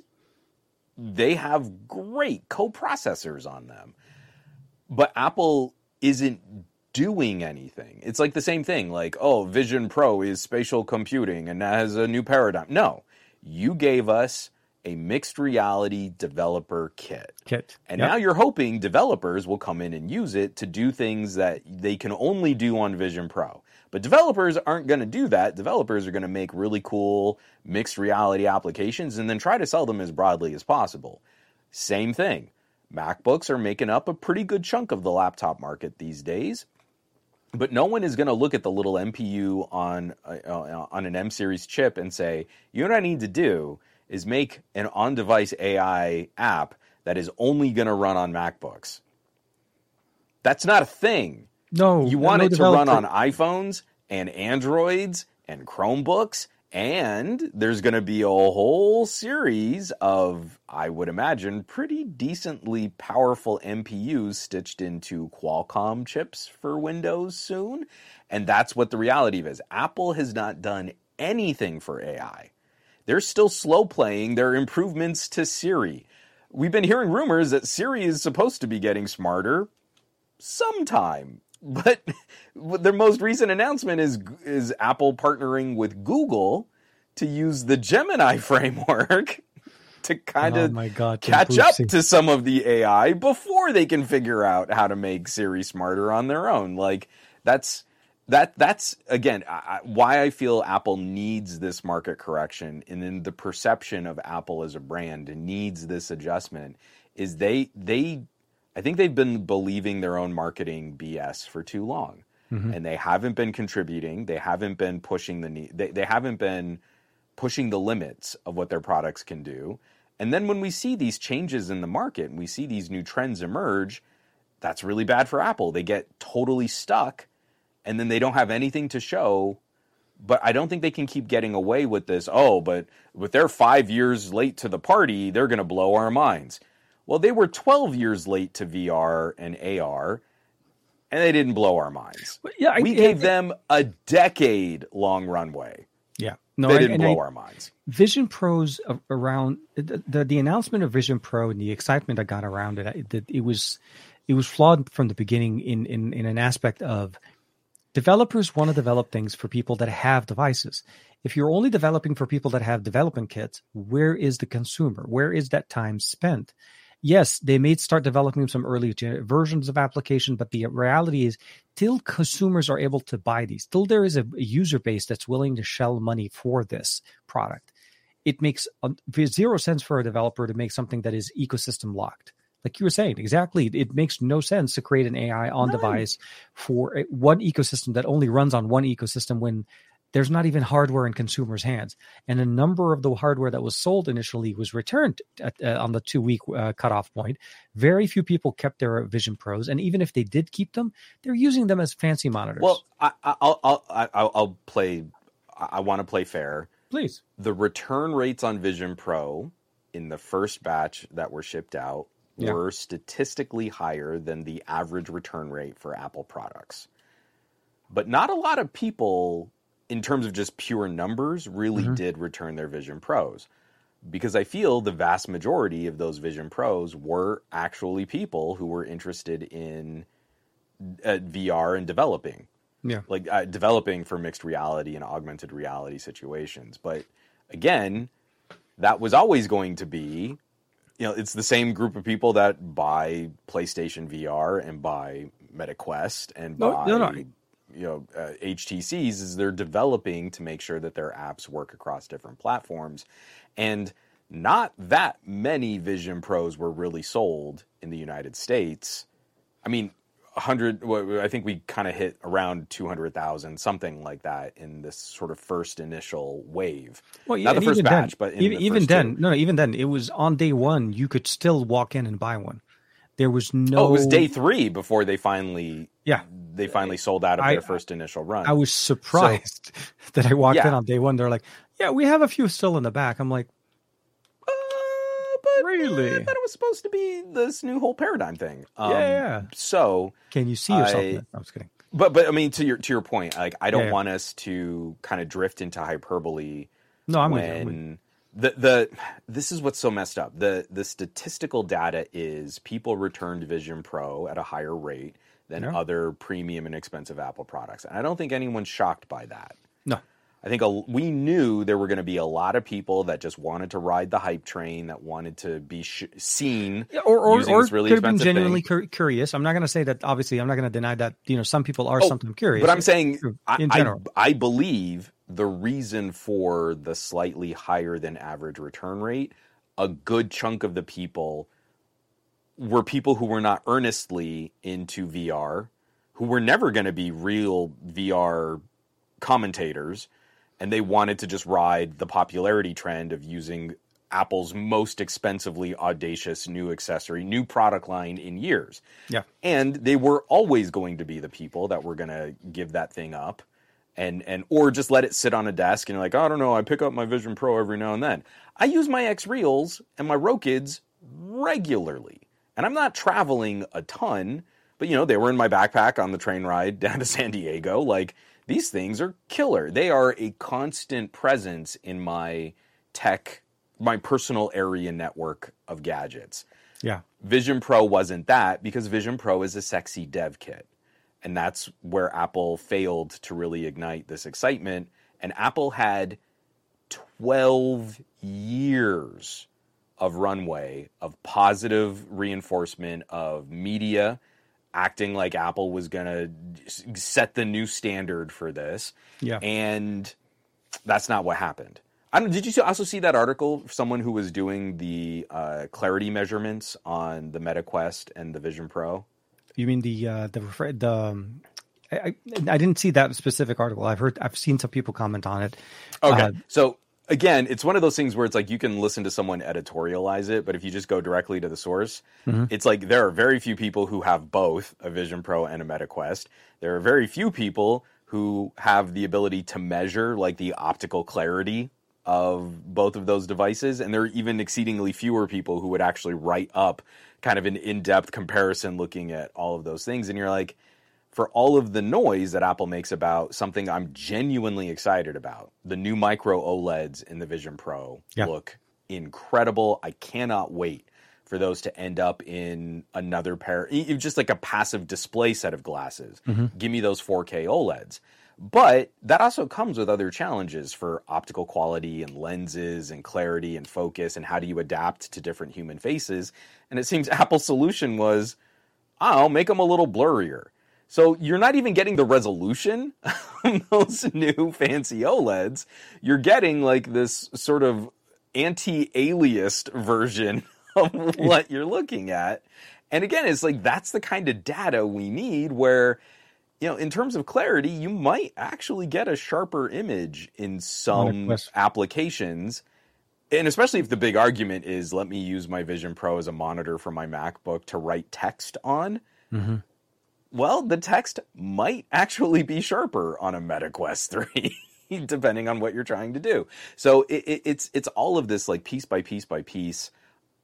they have great co-processors on them. But Apple isn't doing anything. It's like the same thing, like, oh, Vision Pro is spatial computing and that has a new paradigm. No, you gave us a mixed reality developer kit. Kit. And Yep. now you're hoping developers will come in and use it to do things that they can only do on Vision Pro. But developers aren't going to do that. Developers are going to make really cool mixed reality applications and then try to sell them as broadly as possible. Same thing. MacBooks are making up a pretty good chunk of the laptop market these days. But no one is going to look at the little M P U on uh, on an M series chip and say, you know what I need to do is make an on-device A I app that is only going to run on MacBooks. That's not a thing. No. You want no it to run developer- on iPhones and Androids and Chromebooks, and there's going to be a whole series of, I would imagine, pretty decently powerful M P Us stitched into Qualcomm chips for Windows soon. And that's what the reality of it is. Apple has not done anything for A I. They're still slow playing their improvements to Siri. We've been hearing rumors that Siri is supposed to be getting smarter sometime. But their most recent announcement is is Apple partnering with Google to use the Gemini framework to kind Oh of my God, to catch improve up Siri. to some of the A I before they can figure out how to make Siri smarter on their own. Like that's that that's again I, why I feel Apple needs this market correction, and then the perception of Apple as a brand needs this adjustment. Is they they I think they've been believing their own marketing B S for too long, mm-hmm. and they haven't been contributing. They haven't been pushing the need. They they haven't been pushing the limits of what their products can do. And then when we see these changes in the market and we see these new trends emerge, that's really bad for Apple. They get totally stuck, and then they don't have anything to show. But I don't think they can keep getting away with this. Oh, but with their five years late to the party, they're going to blow our minds. Well, they were twelve years late to V R and A R, and they didn't blow our minds. Yeah, I, we I, gave I, them a decade-long runway. Yeah. No, they I, didn't blow I, our minds. Vision Pro's around the, the the announcement of Vision Pro and the excitement I got around it, it, it was it was flawed from the beginning in, in, in an aspect of developers want to develop things for people that have devices. If you're only developing for people that have development kits, where is the consumer? Where is that time spent? Yes, they may start developing some early versions of application, but the reality is till consumers are able to buy these, till there is a, a user base that's willing to shell money for this product, it makes a, zero sense for a developer to make something that is ecosystem locked. Like you were saying, exactly. It makes no sense to create an A I on device for a, one ecosystem that only runs on one ecosystem when there's not even hardware in consumers' hands. And a number of the hardware that was sold initially was returned at, uh, on the two-week uh, cutoff point. Very few people kept their Vision Pros. And even if they did keep them, they're using them as fancy monitors. Well, I, I'll, I'll, I'll, I'll play, I want to play fair. Please. The return rates on Vision Pro in the first batch that were shipped out Yeah. were statistically higher than the average return rate for Apple products. But not a lot of people, in terms of just pure numbers, really mm-hmm. did return their Vision Pros. Because I feel the vast majority of those Vision Pros were actually people who were interested in uh, V R and developing. Yeah. Like uh, developing for mixed reality and augmented reality situations. But again, that was always going to be, you know, it's the same group of people that buy PlayStation V R and buy MetaQuest and buy, no, no, no. you know, uh, H T Cs, is they're developing to make sure that their apps work across different platforms. And not that many Vision Pros were really sold in the United States. I mean, one hundred, I think we kind of hit around two hundred thousand, something like that, in this sort of first initial wave. Well, not the first batch, then, but in even, the even first then, two. no, no, even then, it was on day one. You could still walk in and buy one. There was no. Oh, it was day three before they finally. Yeah, they finally sold out of I, their first initial run. I was surprised so, that I walked yeah. in on day one. They're like, "Yeah, we have a few still in the back." I'm like, uh, "But really? I thought it was supposed to be this new whole paradigm thing." Um, yeah, yeah. So can you see yourself? I, in it? I was kidding. But but I mean, to your to your point, like I don't yeah, yeah. want us to kind of drift into hyperbole. No, I'm when with you. the the this is what's so messed up. The the statistical data is people returned Vision Pro at a higher rate than yeah. other premium and expensive Apple products, and I don't think anyone's shocked by that. No. I think a, we knew there were going to be a lot of people that just wanted to ride the hype train, that wanted to be sh- seen yeah, or or, using or this really could have been expensive genuinely thing. cur- curious. I'm not going to say that. Obviously, I'm not going to deny that. You know, some people are Oh, sometimes curious. But I'm saying, in I, general, I, I believe the reason for the slightly higher than average return rate, a good chunk of the people were people who were not earnestly into V R, who were never going to be real V R commentators, and they wanted to just ride the popularity trend of using Apple's most expensively audacious new accessory, new product line in years. yeah, And they were always going to be the people that were going to give that thing up and and or just let it sit on a desk and you're like, oh, I don't know, I pick up my Vision Pro every now and then. I use my X Reels and my Rokids regularly. And I'm not traveling a ton, but you know, they were in my backpack on the train ride down to San Diego. Like, these things are killer. They are a constant presence in my tech, my personal area network of gadgets. yeah, Vision Pro wasn't that, because Vision Pro is a sexy dev kit. And that's where Apple failed to really ignite this excitement. And Apple had twelve years of runway, of positive reinforcement, of media acting like Apple was going to set the new standard for this. yeah. And that's not what happened. I don't, did you also see that article, someone who was doing the uh, clarity measurements on the Meta Quest and the Vision Pro? You mean the uh, the refer- the? Um, I, I I didn't see that specific article. I've heard I've seen some people comment on it. Okay, Uh, so again, it's one of those things where it's like you can listen to someone editorialize it, but if you just go directly to the source, mm-hmm. it's like there are very few people who have both a Vision Pro and a Meta Quest. There are very few people who have the ability to measure like the optical clarity of both of those devices, and there are even exceedingly fewer people who would actually write up kind of an in-depth comparison looking at all of those things. And you're like, for all of the noise that Apple makes about something I'm genuinely excited about, the new micro OLEDs in the Vision Pro yeah. look incredible. I cannot wait for those to end up in another pair, just like a passive display set of glasses. Mm-hmm. Give me those four K OLEDs. But that also comes with other challenges for optical quality and lenses and clarity and focus, and how do you adapt to different human faces. And it seems Apple's solution was, I'll make them a little blurrier. So you're not even getting the resolution of those new fancy OLEDs. You're getting like this sort of anti-aliased version of what you're looking at. And again, it's like that's the kind of data we need where, you know, in terms of clarity, you might actually get a sharper image in some applications. And especially if the big argument is, let me use my Vision Pro as a monitor for my MacBook to write text on. Mm-hmm. Well, the text might actually be sharper on a Meta Quest three, depending on what you're trying to do. So it, it, it's it's all of this like piece by piece by piece.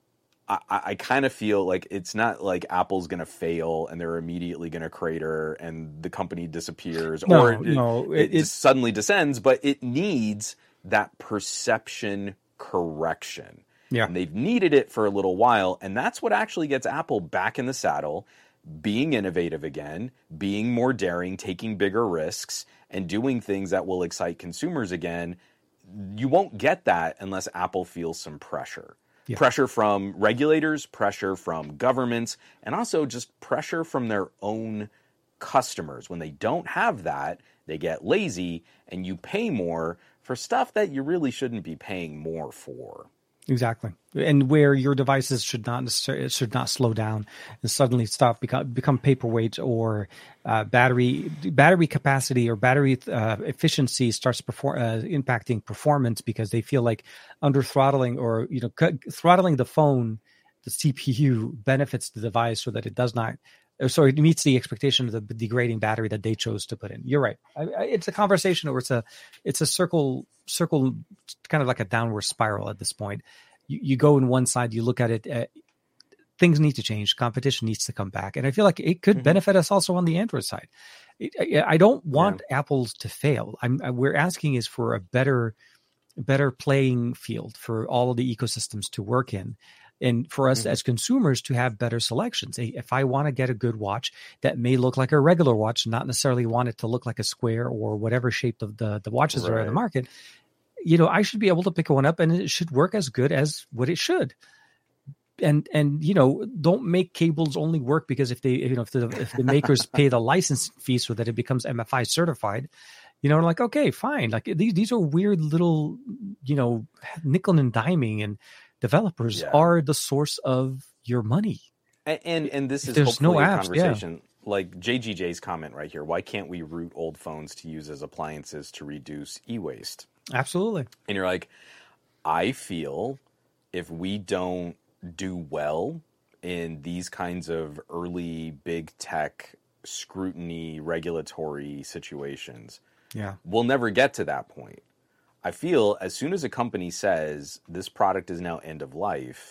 I, I kind of feel like it's not like Apple's going to fail and they're immediately going to crater and the company disappears no, or it, no, it, it, it suddenly descends, but it needs that perception correction. Yeah. And they've needed it for a little while, and that's what actually gets Apple back in the saddle, being innovative again, being more daring, taking bigger risks, and doing things that will excite consumers again. You won't get that unless Apple feels some pressure. Yeah. Pressure from regulators, pressure from governments, and also just pressure from their own customers. When they don't have that, they get lazy, and you pay more for stuff that you really shouldn't be paying more for. Exactly, and where your devices should not necessarily should not slow down and suddenly stop become become paperweight, or uh, battery battery capacity or battery uh, efficiency starts perform, uh, impacting performance because they feel like under throttling or you know c- throttling the phone, the C P U benefits the device so that it does not. So it meets the expectation of the degrading battery that they chose to put in. You're right. I, I, it's a conversation, or it's a it's a circle circle, kind of like a downward spiral at this point. You, you go in one side, you look at it. Uh, things need to change. Competition needs to come back, and I feel like it could mm-hmm. benefit us also on the Android side. It, I, I don't want yeah. Apple's to fail. I'm we're asking is for a better better playing field for all of the ecosystems to work in. and for us Mhm. as consumers to have better selections. If I want to get a good watch that may look like a regular watch, not necessarily want it to look like a square or whatever shape of the, the watches that are in the Right. market, you know, I should be able to pick one up and it should work as good as what it should. And, and, you know, don't make cables only work because if they, you know, if the, if the makers pay the license fee so that it becomes M F I certified, you know, like, okay, fine. Like these, these are weird little, you know, nickel and diming, and developers Yeah. are the source of your money. And and, and this If is there's hopefully no a apps, yeah. conversation like J G J's comment right here. Why can't we route old phones to use as appliances to reduce e-waste? Absolutely. And you're like, I feel if we don't do well in these kinds of early big tech scrutiny regulatory situations, Yeah. we'll never get to that point. I feel as soon as a company says this product is now end of life,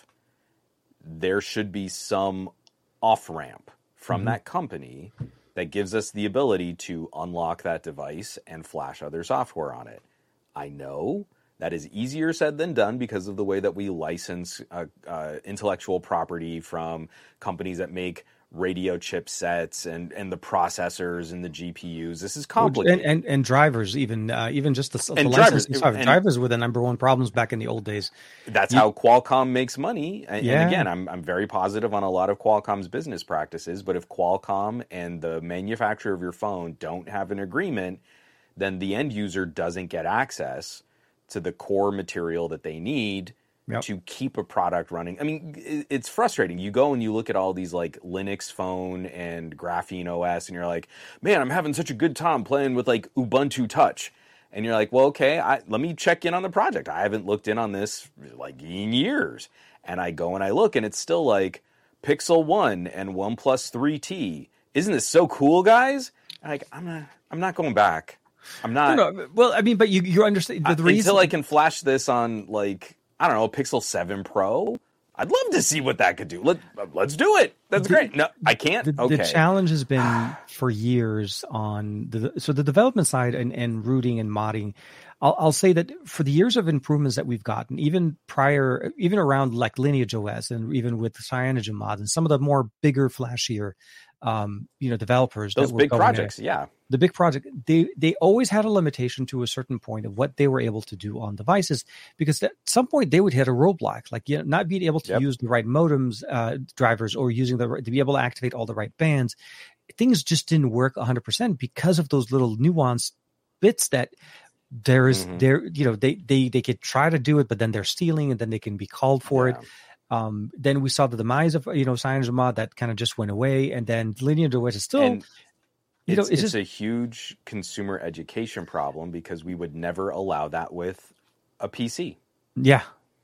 there should be some off ramp from Mhm. that company that gives us the ability to unlock that device and flash other software on it. I know that is easier said than done because of the way that we license uh, uh, intellectual property from companies that make radio chipsets and, and the processors and the G P Us. This is complicated. And, and, and drivers, even uh, even just the, the And licensing drivers, software. and- Drivers were the number one problems back in the old days. That's You- how Qualcomm makes money. And, Yeah. and again, I'm I'm very positive on a lot of Qualcomm's business practices, but if Qualcomm and the manufacturer of your phone don't have an agreement, then the end user doesn't get access to the core material that they need Yep. to keep a product running. I mean, it- it's frustrating. You go and you look at all these like Linux phone and Graphene O S, and you're like, man, I'm having such a good time playing with like Ubuntu Touch. And you're like, well, okay, I, let me check in on the project. I haven't looked in on this like in years. And I go and I look, and it's still like Pixel one and OnePlus three T. Isn't this so cool, guys? And like, I'm not, I'm not going back. I'm not. No, no, well, I mean, but you you understand the, the I- reason until I can flash this on like, I don't know, Pixel seven Pro. I'd love to see what that could do. Let, let's do it. That's The- great. No, I can't. the, okay. the challenge has been for years on the so the development side and, and rooting and modding. I'll, I'll say that for the years of improvements that we've gotten, even prior, even around like Lineage O S and even with CyanogenMod and some of the more bigger, flashier, um, you know, developers, Those that were big going at it, projects, yeah. the big project, they they always had a limitation to a certain point of what they were able to do on devices, because at some point they would hit a roadblock, like you know, not being able to Yep. use the right modems, uh, drivers, or using the right- to be able to activate all the right bands. Things just didn't work one hundred percent because of those little nuanced bits that there's Mhm. there you know they they they could try to do it, but then they're stealing, and then they can be called for it. Yeah. Um, then we saw the demise of you know CyanogenMod that kind of just went away, and then Lineage O S is still. And you know, it's, it's it's just a huge consumer education problem because we would never allow that with a P C. yeah.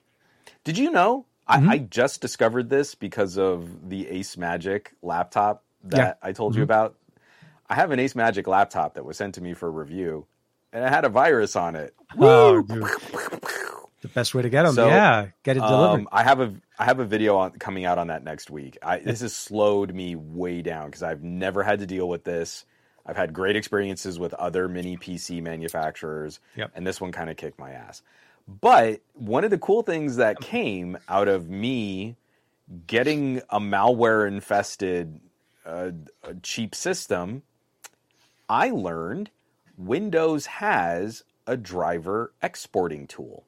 Did you know? Mhm. I, I just discovered this because of the Ace Magic laptop that I told you Mhm. about. I have an Ace Magic laptop that was sent to me for review, and it had a virus on it. Oh, Woo! dude. The best way to get them, So, yeah, get it delivered. Um, I have a I have a video on coming out on that next week. I, this has slowed me way down because I've never had to deal with this. I've had great experiences with other mini P C manufacturers, Yep. and this one kind of kicked my ass. But one of the cool things that came out of me getting a malware infested uh, a cheap system, I learned Windows has a driver exporting tool.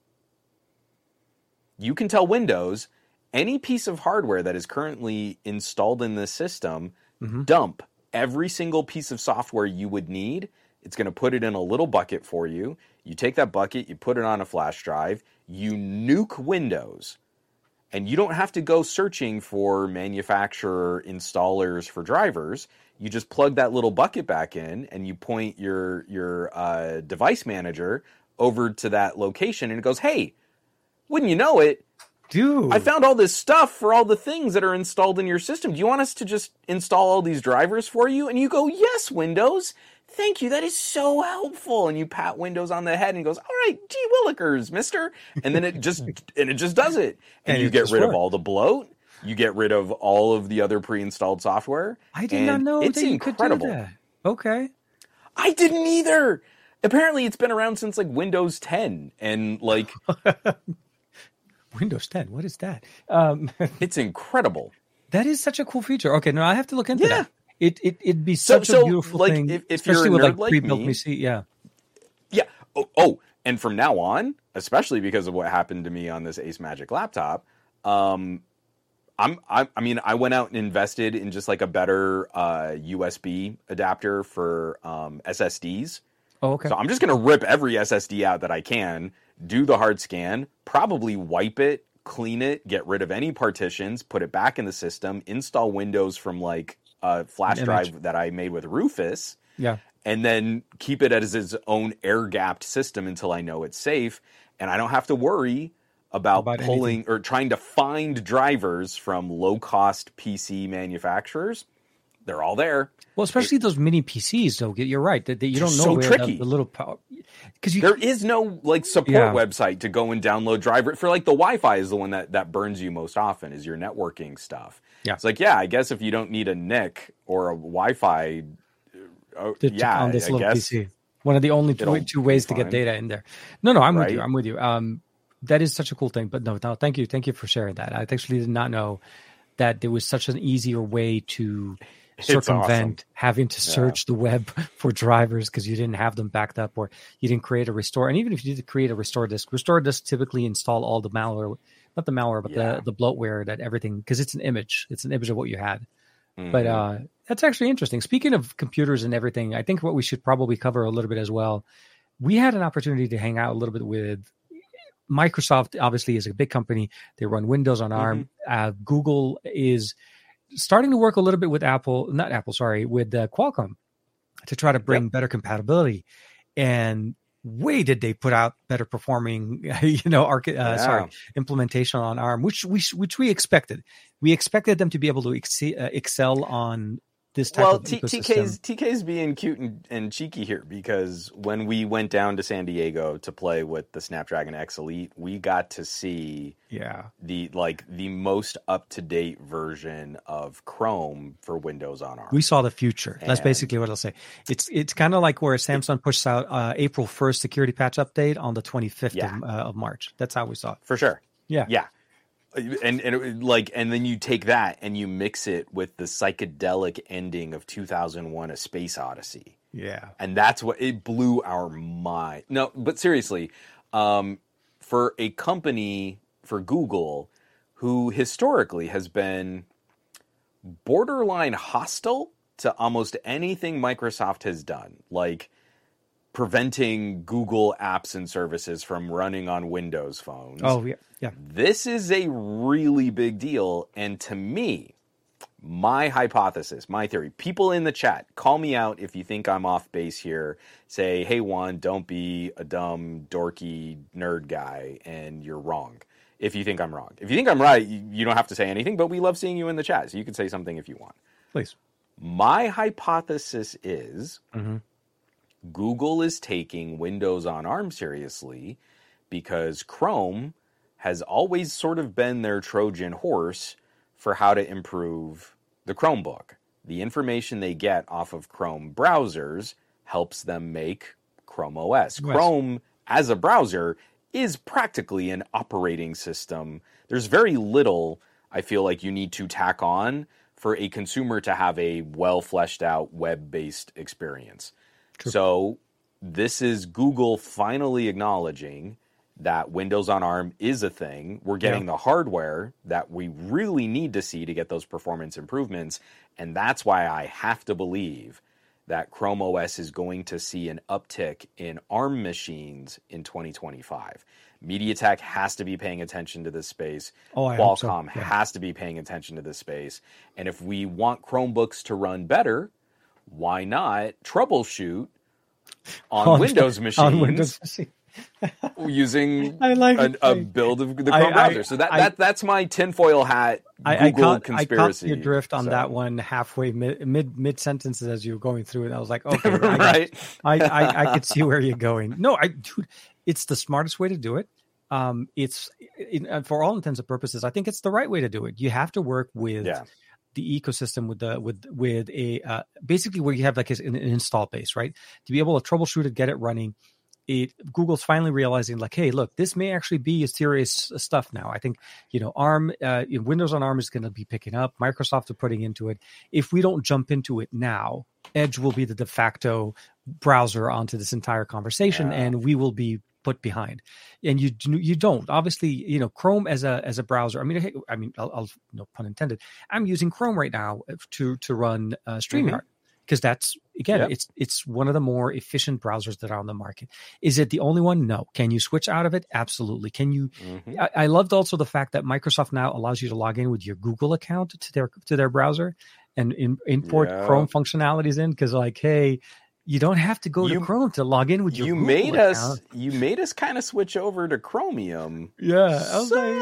You can tell Windows any piece of hardware that is currently installed in this system, Mhm. dump every single piece of software you would need. It's going to put it in a little bucket for you. You take that bucket, you put it on a flash drive, you nuke Windows, and you don't have to go searching for manufacturer installers for drivers. You just plug that little bucket back in, and you point your your uh, device manager over to that location, and it goes, "Hey, wouldn't you know it? Dude, I found all this stuff for all the things that are installed in your system. Do you want us to just install all these drivers for you?" And you go, "Yes, Windows. Thank you. That is so helpful." And you pat Windows on the head and he goes, "All right, gee willikers, mister." And then it just and it just does it. And, And you it get just rid of works. all the bloat. You get rid of all of the other pre-installed software. I did not and know it's that you incredible. could do that. Okay. I didn't either. Apparently, it's been around since like Windows ten, and like Windows ten. What is that? Um, it's incredible. That is such a cool feature. Okay, no, I have to look into Yeah. that. It it it'd be So- such so, a beautiful like, thing, if- if especially you're a with like nerd like pre-built me- P C. Yeah, Yeah. Oh, oh, and from now on, especially because of what happened to me on this Ace Magic laptop, um, I'm, I, I mean, I went out and invested in just like a better uh, U S B adapter for um, S S Ds. Oh, okay. So I'm just going to rip every S S D out that I can, do the hard scan, probably wipe it, clean it, get rid of any partitions, put it back in the system, install Windows from like a flash An drive image. that I made with Rufus, Yeah. and then keep it as its own air-gapped system until I know it's safe, and I don't have to worry about, About pulling or trying to find drivers from low-cost P C manufacturers. They're all there. Well, especially those mini P Cs, though. You're right that, that you They're don't know so where tricky. the, the little power because you There is no like support Yeah. website to go and download driver for like the Wi-Fi is the one that, that burns you most often is your networking stuff. Yeah. It's like, yeah, I guess if you don't need a N I C or a Wi-Fi, uh, to, yeah, on this I little guess. P C. One of the only two, it'll two ways be to get fine. data in there. No, no, I'm with you. Right? I'm with you. Um, that is such a cool thing. But no, no, thank you, thank you for sharing that. I actually did not know that there was such an easier way to It's circumvent awesome. having to search the web for drivers because you didn't have them backed up or you didn't create a restore. And even if you did create a restore disk, restore disk typically install all the malware, not the malware, but Yeah. the, the bloatware that everything, because it's an image. It's an image of what you had. Mhm. But uh, that's actually interesting. Speaking of computers and everything, I think what we should probably cover a little bit as well. We had an opportunity to hang out a little bit with Microsoft. Obviously, is a big company. They run Windows on ARM. Uh, Google is starting to work a little bit with Apple, not Apple, sorry, with uh, Qualcomm to try to bring better compatibility. And way did they put out better performing, you know, arch- uh, Yeah. sorry, implementation on ARM, which we which we expected. We expected them to be able to ex- uh, excel on this type Well, of T- ecosystem. TK's TK's being cute and, and cheeky here because when we went down to San Diego to play with the Snapdragon X Elite, we got to see Yeah, the like the most up to date version of Chrome for Windows on ARM. we saw the future. That's And- basically what I'll say. It's it's kind of like where Samsung pushed out uh, April first security patch update on the twenty-fifth Yeah. of, uh, of March. That's how we saw it. For sure. Yeah. Yeah. And and it, like and then you take that and you mix it with the psychedelic ending of two thousand one: A Space Odyssey. Yeah. And that's what it blew our mind. No, but seriously, um, for a company, for Google, who historically has been borderline hostile to almost anything Microsoft has done, like preventing Google apps and services from running on Windows phones. Oh, yeah. Yeah. This is a really big deal. And to me, my hypothesis, my theory, people in the chat, call me out if you think I'm off base here. Say, hey, Juan, don't be a dumb, dorky nerd guy, and you're wrong. If you think I'm wrong. If you think I'm right, you, you don't have to say anything, but we love seeing you in the chat, so you can say something if you want. Please. My hypothesis is Mm-hmm. Google is taking Windows on ARM seriously because Chrome has always sort of been their Trojan horse for how to improve the Chromebook. The information they get off of Chrome browsers helps them make Chrome O S. Yes. Chrome, as a browser, is practically an operating system. There's very little, I feel like, you need to tack on for a consumer to have a well fleshed out web-based experience. True. So this is Google finally acknowledging that Windows on ARM is a thing. We're getting Yeah. the hardware that we really need to see to get those performance improvements. And that's why I have to believe that Chrome O S is going to see an uptick in ARM machines in twenty twenty-five. MediaTek has to be paying attention to this space. Oh, I hope so. Qualcomm Yeah. has to be paying attention to this space. And if we want Chromebooks to run better, why not troubleshoot on, On- Windows machines On Windows machine. using I like an, it. a build of the I- Chrome I- browser? So that, I- that that's my tinfoil hat I, I, Google caught, I caught conspiracy. your drift on So- that one halfway mid mid, mid sentences as you were going through it. I was like, okay, I, got- right? I, I I could see where you're going. No, I dude, it's the smartest way to do it. Um, it's it, uh, for all intents and purposes, I think it's the right way to do it. You have to work with Yeah. the ecosystem with the with with a uh, basically where you have like an, an install base, right? To be able to troubleshoot it, get it running. it Google's finally realizing like, hey, look, this may actually be a serious stuff now. I think, you know, ARM, uh, Windows on ARM is going to be picking up. Microsoft are putting into it. If we don't jump into it now, Edge will be the de facto browser onto this entire conversation, yeah. and we will be put behind. And you you don't obviously, you know, Chrome as a as a browser. I mean, I mean, I'll, I'll no pun intended. I'm using Chrome right now to to run uh, StreamYard. Mm-hmm. Because that's, again, yep. it's it's one of the more efficient browsers that are on the market. Is it the only one? No. Can you switch out of it? Absolutely. Can you? Mm-hmm. I, I loved also the fact that Microsoft now allows you to log in with your Google account to their to their browser and in, import yeah. Chrome functionalities in. Because like, hey, you don't have to go you, to Chrome to log in with your you Google made account. us you made us kind of switch over to Chromium. Yeah. I was so. like,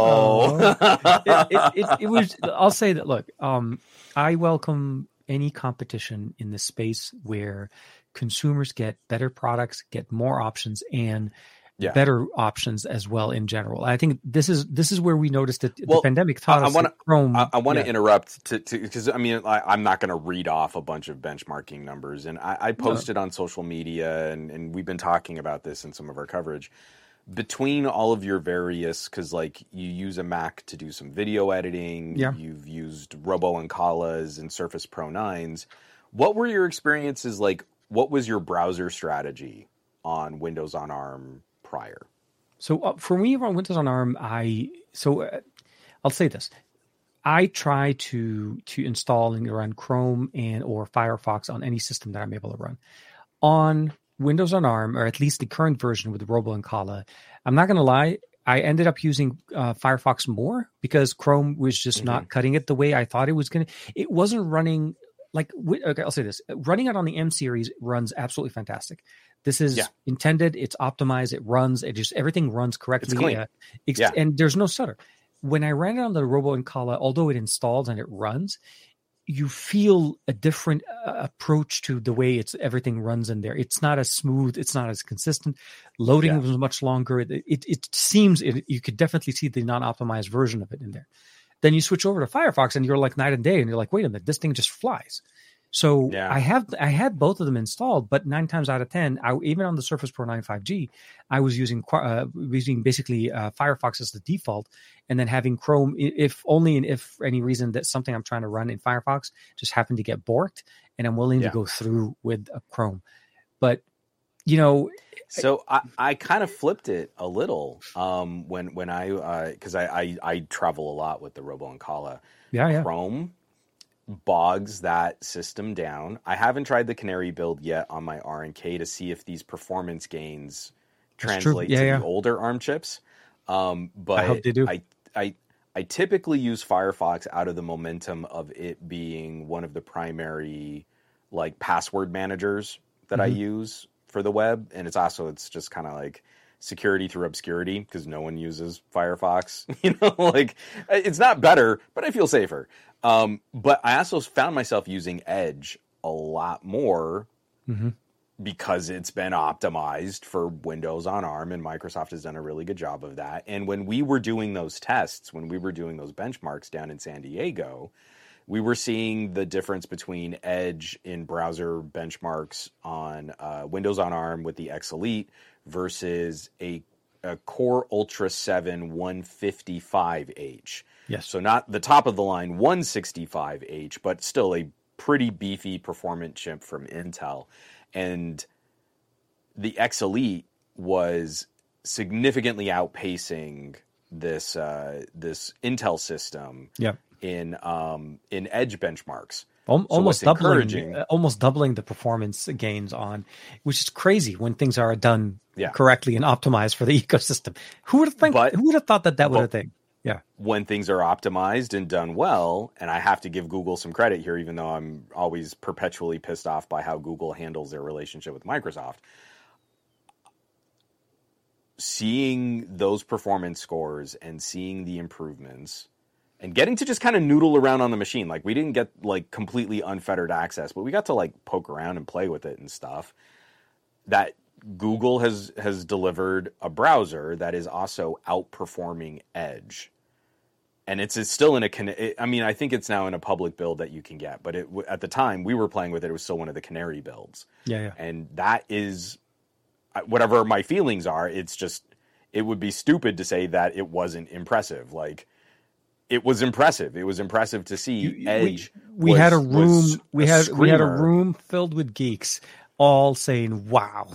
oh. it, it, it, it was. I'll say that. Look, um, I welcome any competition in this space where consumers get better products, get more options, and yeah. better options as well in general. I think this is this is where we noticed that well, the pandemic taught I, us I wanna, that Chrome. I, I want to yeah. interrupt to because I mean I, I'm not going to read off a bunch of benchmarking numbers, and I, I posted no. on social media, and, and we've been talking about this in some of our coverage. Between all of your various, because like you use a Mac to do some video editing, yeah. you've used Robo and Kalas and Surface Pro nines. What were your experiences like? What was your browser strategy on Windows on ARM prior? So uh, for me on Windows on ARM, I so uh, I'll say this: I try to to install and run Chrome and or Firefox on any system that I'm able to run on Windows on ARM, or at least the current version with Robo and Kala. I'm not going to lie. I ended up using uh, Firefox more because Chrome was just mm-hmm. not cutting it the way I thought it was going to. It wasn't running like, okay, I'll say this. Running it on the M series runs absolutely fantastic. This is yeah. intended. It's optimized. It runs. It just, everything runs correctly. It's clean. Uh, it's, yeah. And there's no stutter. When I ran it on the Robo and Kala, although it installs and it runs, you feel a different uh, approach to the way it's everything runs in there. It's not as smooth. It's not as consistent. Loading yeah. was much longer. It it, it seems it, you could definitely see the non-optimized version of it in there. Then you switch over to Firefox and you're like night and day, and you're like, wait a minute, this thing just flies. So yeah. I have I had both of them installed, but nine times out of ten, I, even on the Surface Pro nine five G, I was using uh, using basically uh, Firefox as the default, and then having Chrome, if only and if for any reason that something I'm trying to run in Firefox just happened to get borked, and I'm willing yeah. to go through with a Chrome. But you know, so I, I kind of flipped it a little um, when when I because uh, I, I I travel a lot with the Robo and Kala. Yeah, yeah. Chrome bogs that system down. I haven't tried the Canary build yet on my R and K to see if these performance gains translate yeah, to yeah. the older ARM chips. Um, but I hope they do. I, I, I typically use Firefox out of the momentum of it being one of the primary like password managers that mm-hmm. I use for the web. And it's also, it's just kind of like security through obscurity because no one uses Firefox. You know, like it's not better, but I feel safer. Um, but I also found myself using Edge a lot more mm-hmm. because it's been optimized for Windows on ARM, and Microsoft has done a really good job of that. And when we were doing those tests, when we were doing those benchmarks down in San Diego, we were seeing the difference between Edge in browser benchmarks on uh, Windows on ARM with the X Elite versus a, a Core Ultra seven one fifty-five H. Yes. So not the top of the line one sixty-five H, but still a pretty beefy performant chip from Intel. And the X Elite was significantly outpacing this uh, this Intel system yep. in um, in Edge benchmarks. Al- so almost doubling, almost doubling the performance gains on, which is crazy when things are done yeah. correctly and optimized for the ecosystem. Who would have think? But, who would have thought that that would have thing? Yeah. When things are optimized and done well, and I have to give Google some credit here, even though I'm always perpetually pissed off by how Google handles their relationship with Microsoft. Seeing those performance scores and seeing the improvements and getting to just kind of noodle around on the machine. Like we didn't get like completely unfettered access, but we got to like poke around and play with it and stuff. That Google has has delivered a browser that is also outperforming Edge. And it's, it's still in a, it, I mean, I think it's now in a public build that you can get, but it, at the time we were playing with it, it was still one of the Canary builds. Yeah, yeah. And that is, whatever my feelings are, it's just, it would be stupid to say that it wasn't impressive. Like, it was impressive. It was impressive to see You- Edge. We, we was- had a was room. We a had we had a screamer. room filled with geeks, all saying "wow."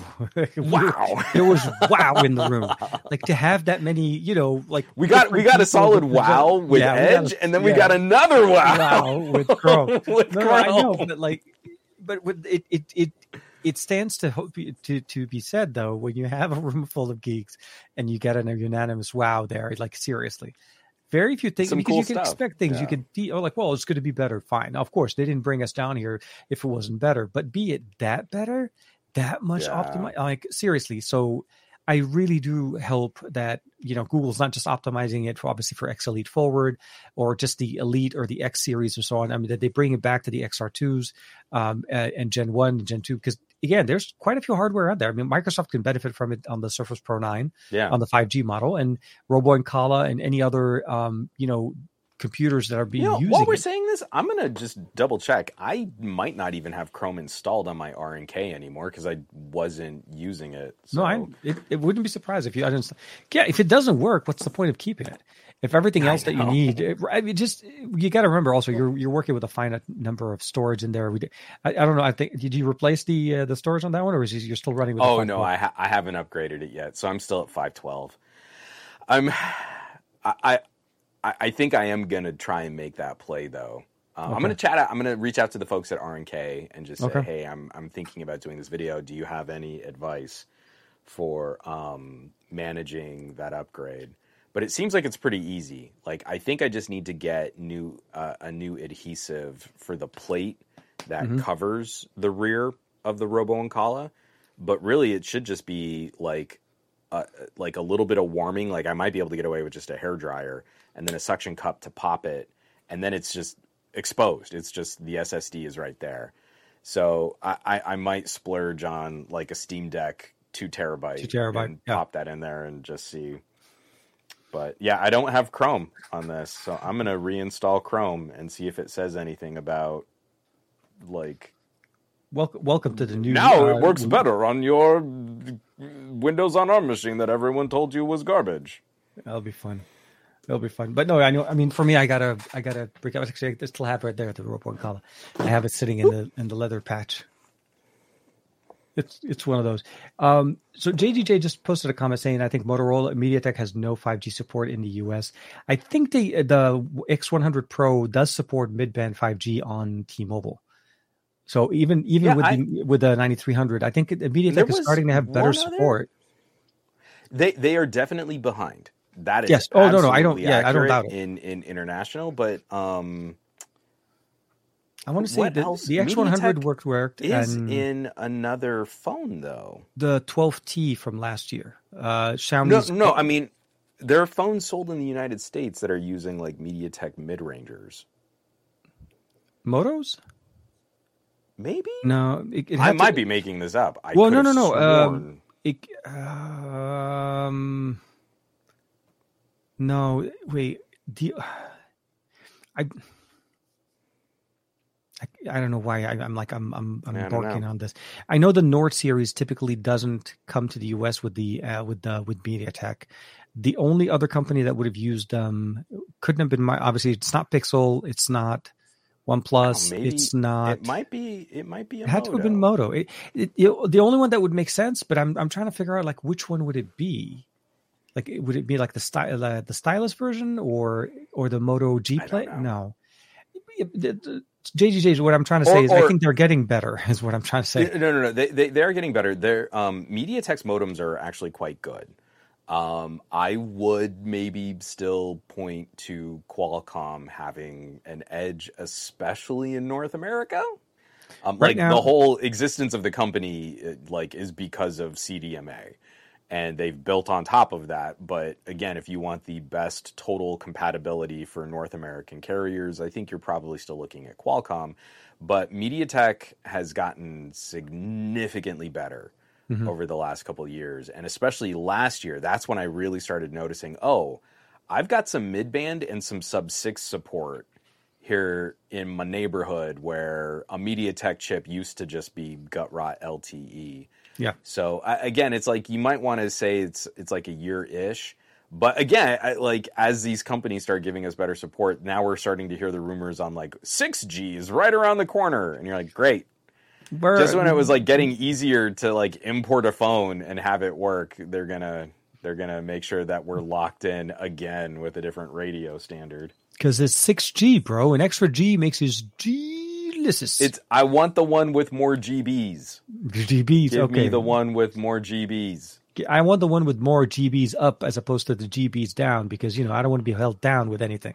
Wow. There was wow in the room. Like, to have that many, you know, like We got we got a different solid people wow represent- with Yeah, we got Edge, a- and then we yeah. got another wow, Wow with Chrome. with No, no, I know, Chrome. but like, but with it, it, it, it stands to hope to to be said though, when you have a room full of geeks and you get a unanimous wow there, like, seriously, very few things, Some because cool you can stuff. expect things. Yeah. You could be, oh, like, well, it's going to be better. Fine, of course, they didn't bring us down here if it wasn't better, but be it that better, that much Yeah. optimize, like, seriously. So I really do hope that, you know, Google's not just optimizing it for, obviously, for X Elite Forward or just the Elite or the X series or so on. I mean, that they bring it back to the X R twos um, uh, and Gen one and Gen two, because again, there's quite a few hardware out there. I mean, Microsoft can benefit from it on the Surface Pro nine, Yeah. on the five G model, and Robo and Kala and any other, um, you know, computers that are being You know, using while we're it. saying this, I'm gonna just double check. I might not even have Chrome installed on my R N K anymore because I wasn't using it. So. No, I it, it wouldn't be surprised if you. I didn't. Yeah, if it doesn't work, what's the point of keeping it? If everything else that you know. need, it, I mean, just you got to remember also you're you're working with a finite number of storage in there. We, did- I, I don't know. I think did you replace the uh, the storage on that one, or is it, you're still running with? Oh the no, five twelve? I ha- I haven't upgraded it yet, so I'm still at five twelve. I'm, I, I I think I am gonna try and make that play though. Uh, Okay. I'm gonna chat out. I'm gonna reach out to the folks at R N K and just say, Okay. hey, I'm I'm thinking about doing this video. Do you have any advice for um, managing that upgrade? But it seems like it's pretty easy. Like, I think I just need to get new uh, a new adhesive for the plate that Mhm. covers the rear of the Robo and Kala. But really, it should just be like uh, like a little bit of warming. Like, I might be able to get away with just a hair dryer and then a suction cup to pop it, and then it's just exposed. It's just the S S D is right there. So I, I, I might splurge on like a Steam Deck two terabyte, Two terabyte, and yeah. pop that in there and just see. But yeah, I don't have Chrome on this, so I'm gonna reinstall Chrome and see if it says anything about like. Welcome, welcome to the new. Now uh, it works better on your Windows on ARM machine that everyone told you was garbage. That'll be fun. It'll be fun. But no, I know. I mean, for me, I gotta, I gotta break out. Actually, I still have it right there at the Robo and Kala. I have it sitting in the in the leather patch. It's it's one of those. Um, so J G J just posted a comment saying, I think Motorola MediaTek has no five G support in the U S. I think they the X one hundred Pro does support mid-band five G on T-Mobile. So even even Yeah, with I- the with the ninety-three hundred, I think There MediaTek is was starting to have better one other- support. They they are definitely behind. That is Yes. Oh, no, no, I don't- absolutely yeah, I don't accurate doubt it. in in international, but um, I want to say What that else? the X one hundred MediaTek worked worked is and in another phone though. the twelve T from last year. Uh, No, Xiaomi's no, I mean there are phones sold in the United States that are using like MediaTek mid rangers. Motos? Maybe No, it, it I had might to, be making this up. I Well, could no, have no, no, um, sworn- It, um, no, wait. The, I, I, I don't know why I, I'm like I'm I'm I'm Yeah, I don't barking know. on this. I know the Nord series typically doesn't come to the U S with the uh, with the with MediaTek. The only other company that would have used them couldn't have been my. Obviously, it's not Pixel. It's not OnePlus. Oh, maybe it's not. It might be. It might be. A It had to have been Moto. Moto. It, it, it- the only one that would make sense, but I'm I'm trying to figure out like which one would it be? Like, would it be like the style uh, the stylus version or or the Moto G I don't Play? know. No. It- it- it- J G J, what I'm trying to say Or- is I or- think they're getting better. Is what I'm trying to say. No, no, no. They they they are getting better. Their um, MediaTek's modems are actually quite good. Um, I would maybe still point to Qualcomm having an edge, especially in North America. Um, Right like now- the whole existence of the company, uh, like, is because of C D M A, and they've built on top of that. But again, if you want the best total compatibility for North American carriers, I think you're probably still looking at Qualcomm. But MediaTek has gotten significantly better Mhm. over the last couple of years, and especially last year. That's when I really started noticing, oh, I've got some mid-band and some sub six support here in my neighborhood where a MediaTek chip used to just be gut rot L T E. Yeah. So I, again, it's like you might want to say it's it's like a year ish. But again, I, like as these companies start giving us better support, now we're starting to hear the rumors on like six G is right around the corner, and you're like, great. We're, Just when it was like getting easier to like import a phone and have it work, they're gonna they're gonna make sure that we're locked in again with a different radio standard. Because it's six G, bro. An extra G makes it G-licious. It's I want the one with more G Bs. G Bs. Give Okay. me the one with more G Bs. I want the one with more G Bs up as opposed to the G Bs down because, you know, I don't want to be held down with anything.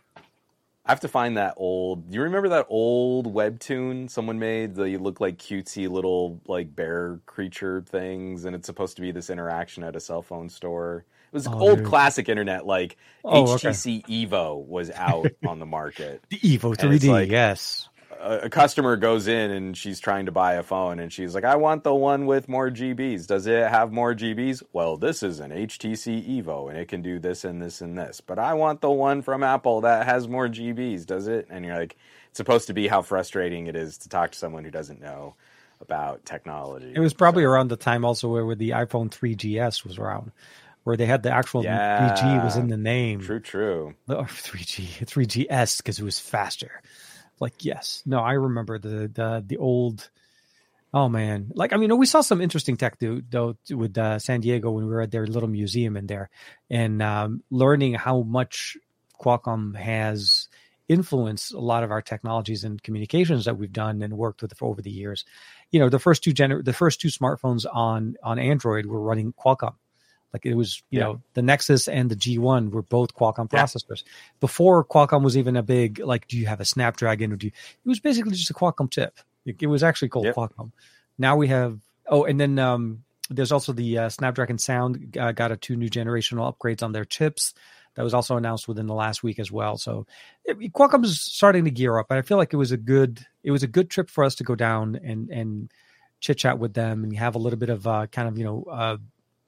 I have to find that old. Do you remember that old webtoon someone made? They look like cutesy little like bear creature things, and it's supposed to be this interaction at a cell phone store. It was Oh, old dude. classic internet, like Oh, H T C Evo was out on the market. The Evo And three it's D, like- yes. A, a customer goes in and she's trying to buy a phone, and she's like, "I want the one with more G Bs. Does it have more G Bs?" Well, this is an H T C Evo, and it can do this and this and this. But I want the one from Apple that has more G Bs. Does it? And you're like, it's supposed to be how frustrating it is to talk to someone who doesn't know about technology. It was probably so. around the time also where, where the iPhone three G S was around, where they had the actual yeah, three G was in the name. True, true. Oh, three G, three G S because it was faster. Like, yes. No, I remember the the the old, oh, man. Like, I mean, we saw some interesting tech, though, with uh, San Diego when we were at their little museum in there and um, learning how much Qualcomm has influenced a lot of our technologies and communications that we've done and worked with over the years. You know, the first two gener- the first two smartphones on on Android were running Qualcomm. Like it was, you yeah. know, the Nexus and the G one were both Qualcomm yeah. processors. Before Qualcomm was even a big, like, do you have a Snapdragon or do you, it was basically just a Qualcomm chip. It, it was actually called yep. Qualcomm. Now we have, oh, and then um, there's also the uh, Snapdragon Sound uh, got a two new generational upgrades on their chips. That was also announced within the last week as well. So it, Qualcomm is starting to gear up. And I feel like it was a good, it was a good trip for us to go down and, and chit chat with them and have a little bit of uh, kind of, you know, uh,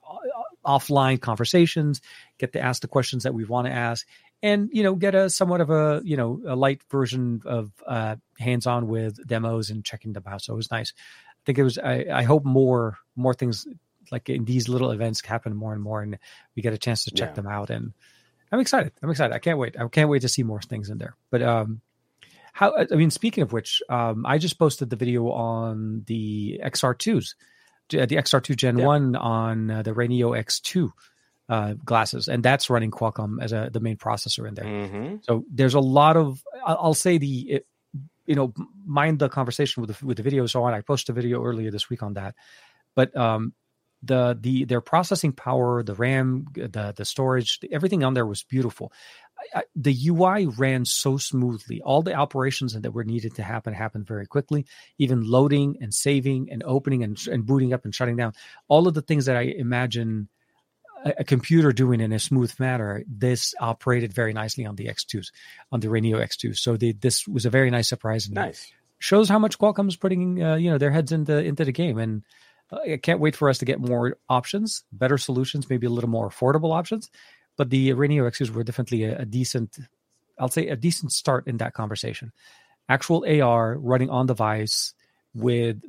offline conversations, get to ask the questions that we want to ask, and, you know, get a somewhat of a, you know, a light version of uh, hands-on with demos and checking them out. So it was nice. I think it was, I, I hope more, more things like in these little events happen more and more, and we get a chance to check yeah. them out. And I'm excited. I'm excited. I can't wait. I can't wait to see more things in there. But um, how, I mean, speaking of which, um, I just posted the video on the X R twos. The X R two Gen yeah. one on uh, the Renio X two uh, glasses, and that's running Qualcomm as a, the main processor in there. Mm-hmm. So there's a lot of, I'll say the, it, you know, mind the conversation with the, with the video. So on, I posted a video earlier this week on that, but um, the the their processing power, the RAM, the the storage, everything on there was beautiful. I, I, the U I ran so smoothly. All the operations that were needed to happen happened very quickly. Even loading and saving and opening and, and booting up and shutting down. All of the things that I imagine a, a computer doing in a smooth manner, this operated very nicely on the X twos, on the Renio X two. So the, this was a very nice surprise. And nice. Shows how much Qualcomm is putting uh, you know, their heads into into the game. And uh, I can't wait for us to get more options, better solutions, maybe a little more affordable options. But the Renio X twos were definitely a, a decent, I'll say a decent start in that conversation. Actual A R running on device with,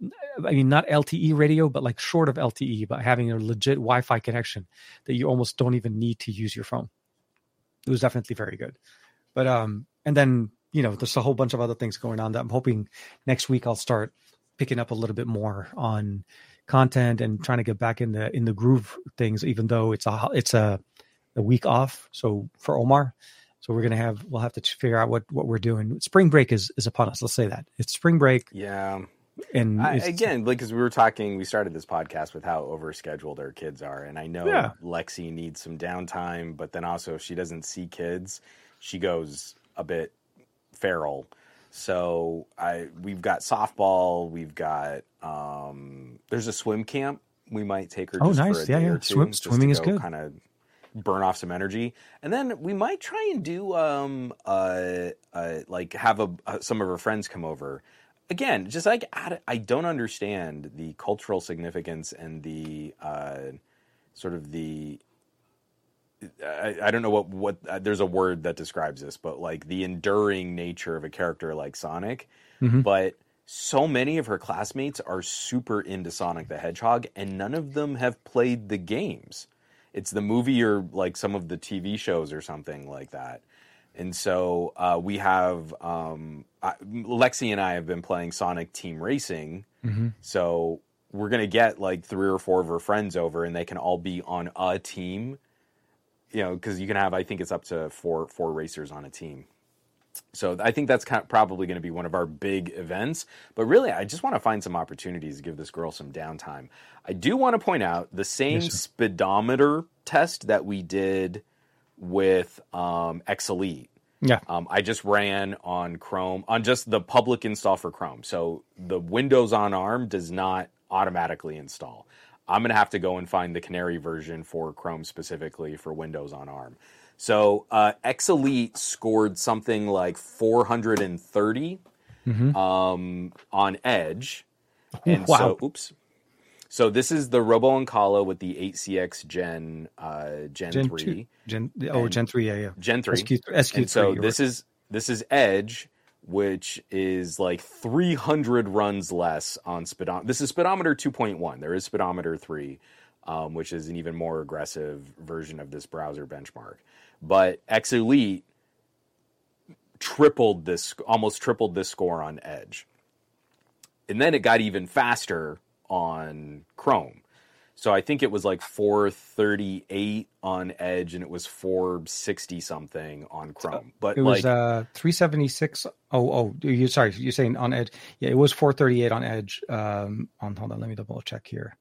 I mean, not L T E radio, but like short of L T E, but having a legit Wi-Fi connection that you almost don't even need to use your phone. It was definitely very good. But, um, and then, you know, there's a whole bunch of other things going on that I'm hoping next week I'll start picking up a little bit more on content and trying to get back in the, in the groove things, even though it's a, it's a, a week off. So for Omar, so we're going to have, we'll have to figure out what, what we're doing. Spring break is, is upon us. Let's say that it's spring break. Yeah. And I, again, like, cause we were talking, we started this podcast with how overscheduled our kids are. And I know yeah. Lexi needs some downtime, but then also if she doesn't see kids, she goes a bit feral. So I, we've got softball, we've got, um, there's a swim camp. We might take her just oh, nice. for a yeah, day yeah. or two. Swim, swimming is good. Kind of burn off some energy, and then we might try and do um uh, uh like have a uh, some of her friends come over. Again, just like I don't understand the cultural significance and the uh sort of the I, I don't know what what uh, there's a word that describes this, but like the enduring nature of a character like Sonic. Mm-hmm. But so many of her classmates are super into Sonic the Hedgehog, and none of them have played the games. It's the movie or like some of the T V shows or something like that. And so uh, we have, um, I, Lexi and I have been playing Sonic Team Racing. Mm-hmm. So we're going to get like three or four of her friends over, and they can all be on a team. You know, because you can have, I think it's up to four four racers on a team. So I think that's kind of probably going to be one of our big events. But really, I just want to find some opportunities to give this girl some downtime. I do want to point out the same Yes, speedometer test that we did with um, X Elite. Yeah. Um, I just ran on Chrome, on just the public install for Chrome. So the Windows on ARM does not automatically install. I'm going to have to go and find the Canary version for Chrome specifically for Windows on ARM. So uh, X Elite scored something like four hundred thirty Mm-hmm. um, on Edge. And Wow. so, oops. So this is the Robo Ancala with the eight C X Gen uh, Gen, Gen three. two, Gen oh And Gen three, yeah, yeah. Gen three. S Q, S Q And so three, this is this is Edge, which is like three hundred runs less on speedometer. This is speedometer two point one. There is speedometer three, um, which is an even more aggressive version of this browser benchmark. But X Elite tripled this, almost tripled this score on Edge. And then it got even faster on Chrome. So I think it was like four thirty-eight on Edge, and it was four sixty something on Chrome. But it was like, uh three seventy-six. Oh, oh, you sorry, you're saying on Edge. Yeah, it was four thirty-eight on Edge. Um, on hold on, let me double check here.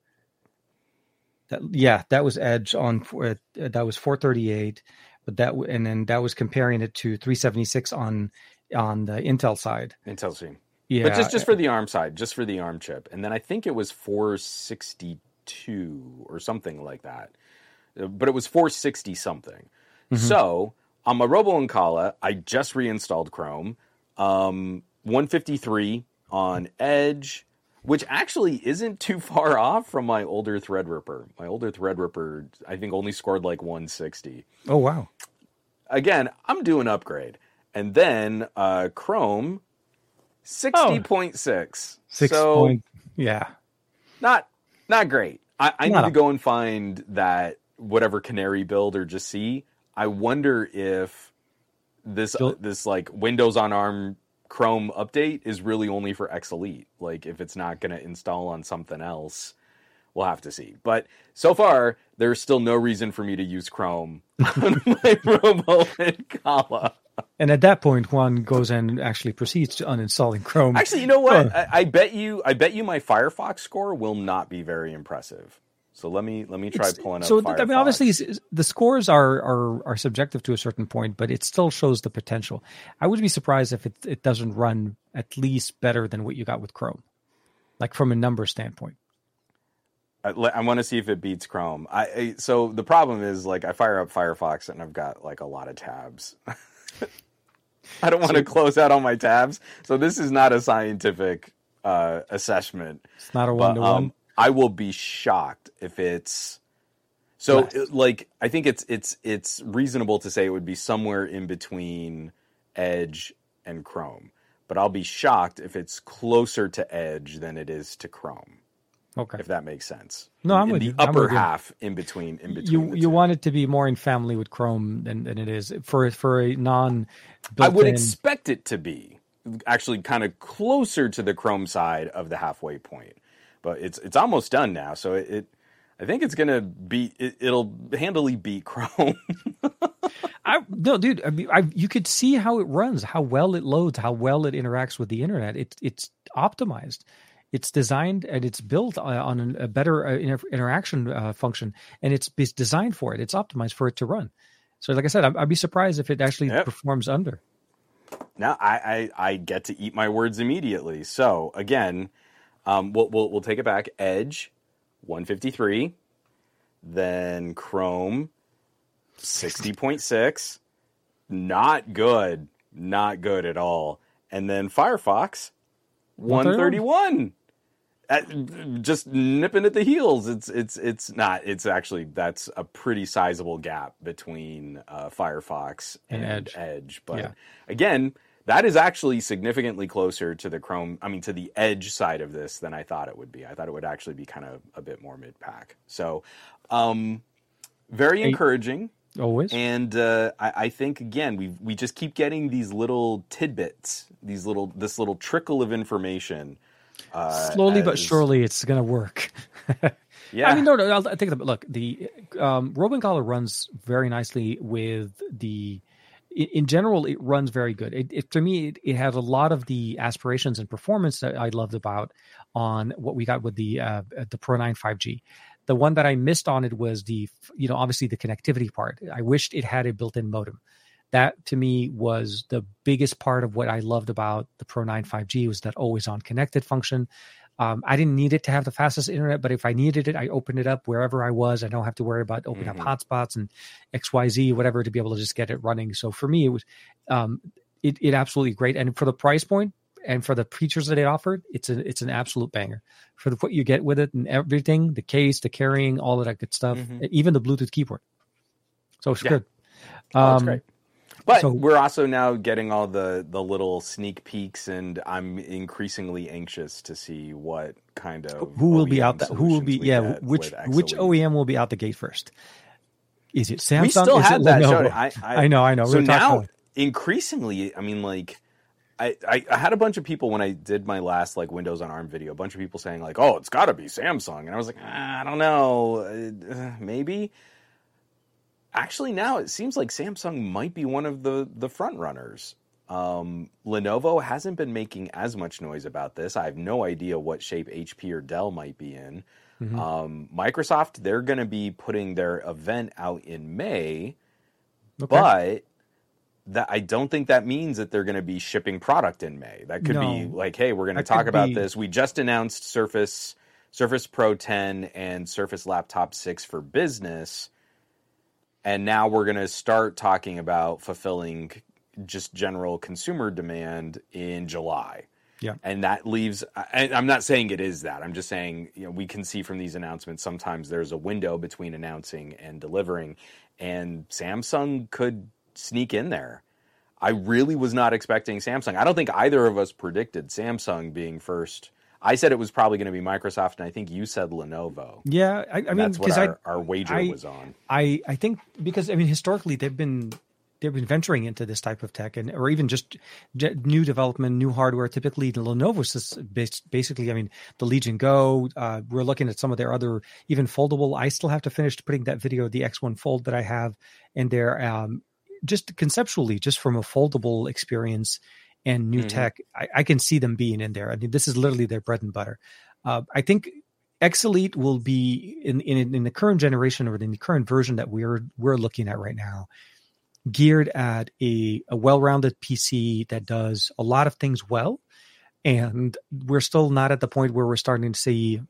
That yeah, that was Edge on uh, that was four thirty-eight, but that and then that was comparing it to three seventy-six on on the Intel side. Intel C. Yeah, But just, just for the ARM side, just for the ARM chip. And then I think it was four sixty-two or something like that. But it was four sixty something. Mm-hmm. So on my Robo Ancala, I just reinstalled Chrome. Um, one fifty-three on Edge, which actually isn't too far off from my older Threadripper. My older Threadripper, I think, only scored like one sixty. Oh, wow. Again, I'm doing upgrade. And then uh, Chrome... sixty point six. Oh, Six so point, yeah. Not not great. I, I Not need a- to go and find that whatever Canary build or just see. I wonder if this Build- this like Windows on ARM Chrome update is really only for X Elite. Like if it's not going to install on something else, we'll have to see. But so far, there's still no reason for me to use Chrome on my Robo Ancala. And at that point, Juan goes and actually proceeds to uninstalling Chrome. Actually, you know what? Oh. I, I bet you. I bet you my Firefox score will not be very impressive. So let me let me try It's- pulling up. so Firefox. I mean, obviously, it's- the scores are, are are subjective to a certain point, but it still shows the potential. I would be surprised if it it doesn't run at least better than what you got with Chrome, like from a number standpoint. I, I want to see if it beats Chrome. I, I so the problem is like I fire up Firefox and I've got like a lot of tabs. I don't want to close out all my tabs, so this is not a scientific uh, assessment. It's not a But, one to um, one. I will be shocked if it's so. Less. it- like, I think it's it's it's reasonable to say it would be somewhere in between Edge and Chrome, but I'll be shocked if it's closer to Edge than it is to Chrome. Okay. If that makes sense. No, I'm in with the you. I'm upper with you. half in between. In between, You the you two. want it to be more in family with Chrome than, than it is for for a non. I would built-in- expect it to be actually kind of closer to the Chrome side of the halfway point, but it's it's almost done now. So it, it I think it's gonna beat. It, it'll handily beat Chrome. I no, dude. I mean, I, you could see how it runs, how well it loads, how well it interacts with the internet. It's it's optimized. It's designed and it's built uh, on a better uh, inter- interaction uh, function, and it's, it's designed for it. It's optimized for it to run. So, like I said, I'd, I'd be surprised if it actually Yep. performs under. Now I, I I get to eat my words immediately. So again, um, we'll we'll we'll take it back. Edge, one fifty-three, then Chrome, sixty point six, not good, not good at all, and then Firefox, one thirty-one. At, just nipping at the heels. It's it's it's not. It's actually that's a pretty sizable gap between uh, Firefox and, And Edge. Edge. But Yeah. again, that is actually significantly closer to the Chrome, I mean, to the Edge side of this than I thought it would be. I thought it would actually be kind of a bit more mid-pack. So, um, very encouraging. Always. And uh, I, I think, again, we we just keep getting these little tidbits, these little this little trickle of information. Uh, Slowly as... but surely, it's going to work. Yeah. I mean, no, no, I'll think of it. Look, the um, Roman Collar runs very nicely with the, in, in general, it runs very good. It, it to me, it, it has a lot of the aspirations and performance that I loved about on what we got with the uh, the Pro nine five G. The one that I missed on it was the, you know, obviously the connectivity part. I wished it had a built-in modem. That to me was the biggest part of what I loved about the Pro nine five G was that always on connected function. Um, I didn't need it to have the fastest internet, but if I needed it, I opened it up wherever I was. I don't have to worry about opening mm-hmm. up hotspots and X Y Z, whatever, to be able to just get it running. So for me, it was um, it, it absolutely great. And for the price point and for the features that it offered, it's a it's an absolute banger. For the, what you get with it and everything, the case, the carrying, all of that good stuff, mm-hmm. even the Bluetooth keyboard. So it's yeah. good. Um, oh, it's great. But so, we're also now getting all the, the little sneak peeks, and I'm increasingly anxious to see what kind of who will O E M be out. The, who will be yeah? Which which O E M will be out the gate first? Is it Samsung? We still Is had it that. Lenovo? I, I, I know, I know. So We're now, increasingly, I mean, like, I, I, I had a bunch of people when I did my last like Windows on ARM video. A bunch of people saying like, "Oh, it's got to be Samsung," and I was like, ah, I don't know, uh, maybe. Actually, now it seems like Samsung might be one of the, the front runners. Um, Lenovo hasn't been making as much noise about this. I have no idea what shape H P or Dell might be in. Mm-hmm. Um, Microsoft, they're going to be putting their event out in May, okay. but that I don't think that means that they're going to be shipping product in May. That could no. be like, hey, we're going to talk about be... this. We just announced Surface, Surface Pro ten and Surface Laptop six for business. And now we're going to start talking about fulfilling just general consumer demand in July. Yeah. And that leaves, and I'm not saying it is that. I'm just saying, you know, we can see from these announcements sometimes there's a window between announcing and delivering. And Samsung could sneak in there. I really was not expecting Samsung. I don't think either of us predicted Samsung being first. I said it was probably going to be Microsoft, and I think you said Lenovo. Yeah, I, I mean, that's what our, I, our wager I, was on. I, I think because I mean, historically they've been they've been venturing into this type of tech, and or even just new development, new hardware. Typically, the Lenovo's is basically, I mean, the Legion Go. Uh, we're looking at some of their other even foldable. I still have to finish putting that video, the X one Fold that I have, and they're um, just conceptually, just from a foldable experience. And new mm-hmm. tech, I, I can see them being in there. I mean, this is literally their bread and butter. Uh, I think X Elite will be in, in in the current generation or in the current version that we're we're looking at right now, geared at a, a well-rounded P C that does a lot of things well, and we're still not at the point where we're starting to see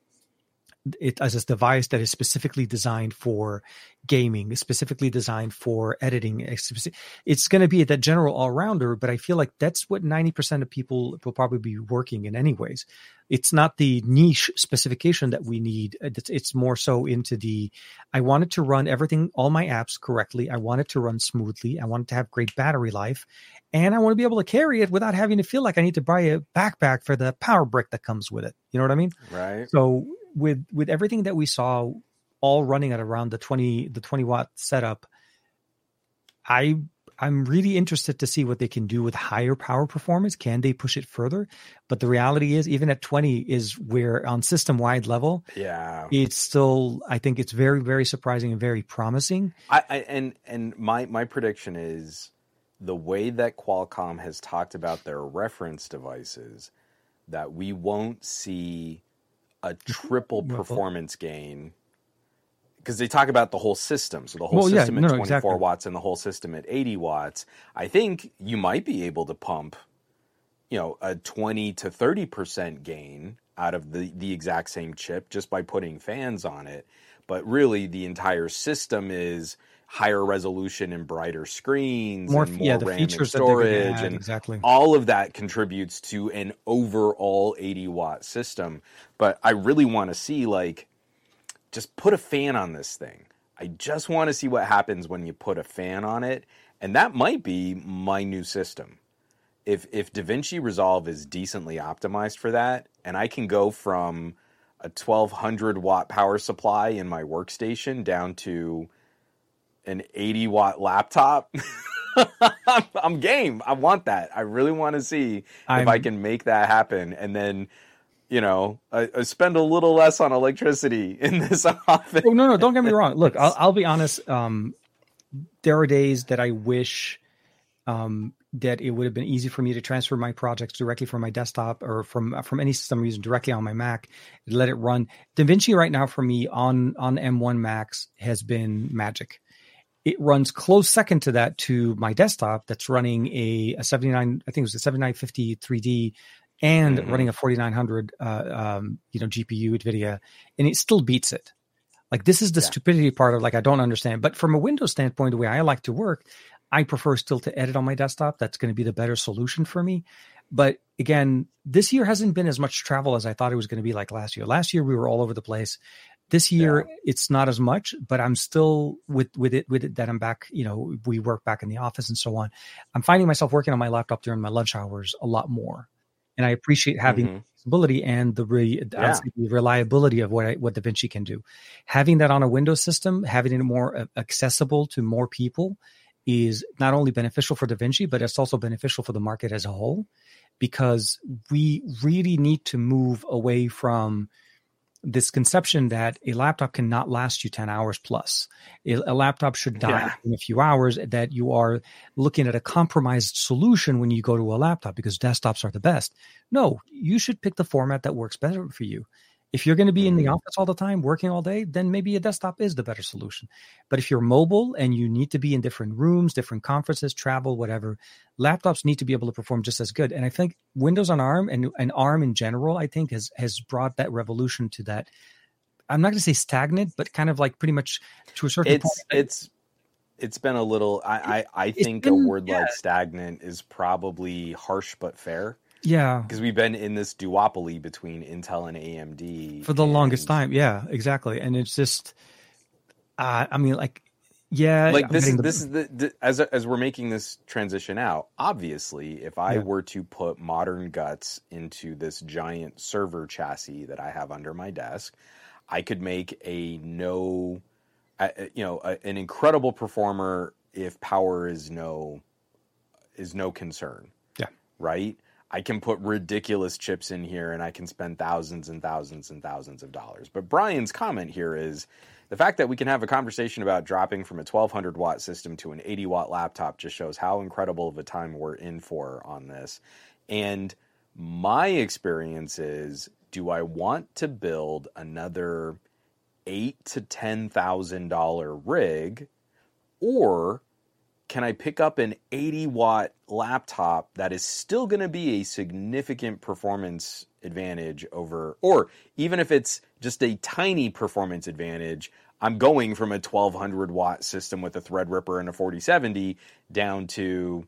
it as a device that is specifically designed for gaming, specifically designed for editing. It's going to be that general all-rounder, but I feel like that's what ninety percent of people will probably be working in anyways. It's not the niche specification that we need. It's, it's more so into the, I want it to run everything, all my apps correctly. I want it to run smoothly. I want it to have great battery life. And I want to be able to carry it without having to feel like I need to buy a backpack for the power brick that comes with it. You know what I mean? Right. So with with everything that we saw all running at around the twenty the twenty watt setup, I I'm really interested to see what they can do with higher power performance. Can they push it further? But the reality is, even at twenty is where on system wide level, yeah, it's still, I think it's very, very surprising and very promising. I, I and and my my prediction is the way that Qualcomm has talked about their reference devices, that we won't see a triple performance gain, because they talk about the whole system. So the whole well, system yeah, no, at no, twenty-four exactly. watts and the whole system at eighty watts. I think you might be able to pump, you know, a twenty to thirty percent gain out of the, the exact same chip just by putting fans on it. But really the entire system is higher resolution and brighter screens, more, and more yeah, the RAM features and storage, that add, and exactly. all of that contributes to an overall eighty watt system. But I really want to see, like, just put a fan on this thing. I just want to see what happens when you put a fan on it, and that might be my new system. if if DaVinci Resolve is decently optimized for that, and I can go from a twelve hundred watt power supply in my workstation down to an eighty watt laptop, I'm, I'm game. I want that. I really want to see I'm, if I can make that happen, and then, you know, I, I spend a little less on electricity in this office. Oh, no, no, don't get me wrong. Look, I'll, I'll be honest. Um, there are days that I wish um, that it would have been easy for me to transfer my projects directly from my desktop or from from any system I'm using directly on my Mac, let it run. DaVinci right now for me on on M one Macs has been magic. It runs close second to that to my desktop that's running a, a seventy-nine, I think it was a seventy-nine fifty three D and mm-hmm. running a forty-nine hundred uh, um, you know, G P U NVIDIA, and it still beats it. Like, this is the yeah. stupidity part of, like, I don't understand. But from a Windows standpoint, the way I like to work, I prefer still to edit on my desktop. That's going to be the better solution for me. But again, this year hasn't been as much travel as I thought it was going to be like last year. Last year, we were all over the place. This year, yeah. it's not as much, but I'm still with, with it, with it that I'm back, you know, we work back in the office and so on. I'm finding myself working on my laptop during my lunch hours a lot more. And I appreciate having mm-hmm. flexibility and the, re, yeah. the reliability of what I, what DaVinci can do. Having that on a Windows system, having it more accessible to more people is not only beneficial for DaVinci, but it's also beneficial for the market as a whole, because we really need to move away from this conception that a laptop cannot last you ten hours plus. A, a laptop should die yeah. in a few hours, that you are looking at a compromised solution when you go to a laptop because desktops are the best. No, you should pick the format that works better for you. If you're going to be in the office all the time, working all day, then maybe a desktop is the better solution. But if you're mobile and you need to be in different rooms, different conferences, travel, whatever, laptops need to be able to perform just as good. And I think Windows on ARM and, and ARM in general, I think has, has brought that revolution to that. I'm not going to say stagnant, but kind of like pretty much to a certain it's, point. It's, it's been a little, I, I, I think been, a word yeah. like stagnant is probably harsh but fair. Yeah. Because we've been in this duopoly between Intel and A M D. For the and, longest time. Yeah, exactly. And it's just, uh, I mean, like, yeah. Like I'm this is, the, this is the, the, as, as we're making this transition out, obviously, if I yeah. were to put modern guts into this giant server chassis that I have under my desk, I could make a no, uh, you know, a, an incredible performer if power is no, is no concern. Yeah. Right? I can put ridiculous chips in here and I can spend thousands and thousands and thousands of dollars. But Brian's comment here is the fact that we can have a conversation about dropping from a twelve hundred watt system to an eighty watt laptop just shows how incredible of a time we're in for on this. And my experience is, do I want to build another eight to ten thousand dollar rig, or can I pick up an eighty watt laptop that is still going to be a significant performance advantage over, or even if it's just a tiny performance advantage, I'm going from a twelve hundred watt system with a Threadripper and a forty seventy down to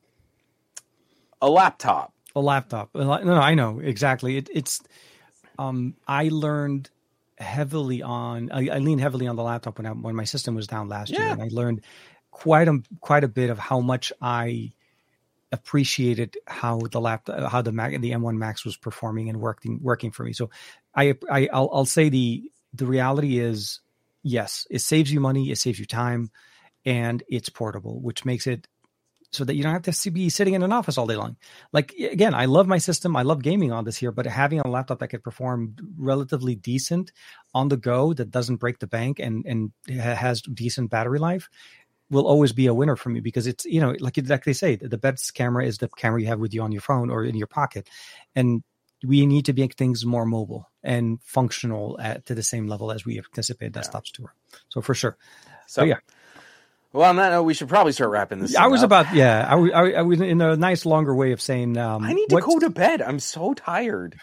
a laptop. A laptop. No, no, I know exactly. It, it's, um, I learned heavily on, I, I leaned heavily on the laptop when I, when my system was down last yeah. year, and I learned quite a quite a bit of how much I appreciated how the laptop, how the Mac, the M one Max was performing and working working for me. So I, I I'll, I'll say the the reality is, yes, it saves you money, it saves you time, and it's portable, which makes it so that you don't have to be sitting in an office all day long. Like, again, I love my system, I love gaming on this here, but having a laptop that could perform relatively decent on the go, that doesn't break the bank and and has decent battery life, will always be a winner for me, because it's, you know, like, like they say, the best camera is the camera you have with you on your phone or in your pocket. And we need to make things more mobile and functional at to the same level as we anticipate desktops to run. So for sure. So, but yeah. Well, on that note, we should probably start wrapping this. I was up. about, yeah, I, I, I was in a nice longer way of saying, um, I need to go to bed. I'm so tired.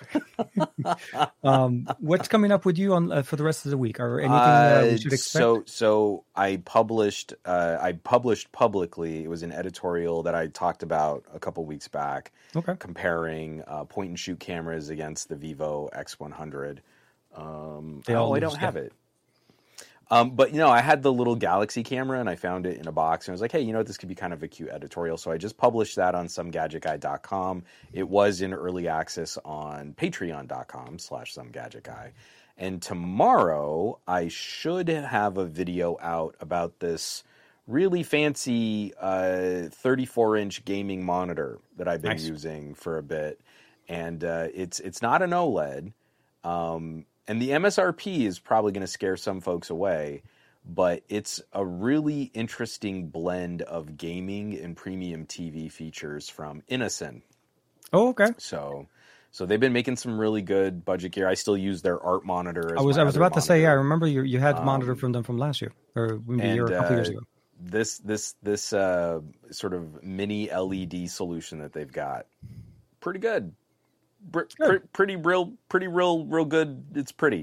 um, what's coming up with you on uh, for the rest of the week, or anything uh, we should expect? So, so I published, uh, I published publicly. It was an editorial that I talked about a couple weeks back, okay, comparing uh, point and shoot cameras against the Vivo X one hundred. Um, they all oh, I lose, don't have yeah. it. Um, but, you know, I had the little Galaxy camera and I found it in a box and I was like, hey, you know what, this could be kind of a cute editorial. So I just published that on some gadget guy dot com. It was in early access on patreon dot com slash some gadget guy. And tomorrow I should have a video out about this really fancy uh, thirty-four inch gaming monitor that I've been nice. using for a bit. And uh, it's it's not an OLED. Um, and the M S R P is probably going to scare some folks away, but it's a really interesting blend of gaming and premium T V features from Innocen. Oh, okay. So, so they've been making some really good budget gear. I still use their art monitor. As I was my I was about monitor. to say, yeah, I remember you you had a monitor um, from them from last year or maybe and, a year, a couple uh, years ago. This this this uh, sort of mini L E D solution that they've got, pretty good. Br- pr- pretty real, pretty real, real good. It's pretty.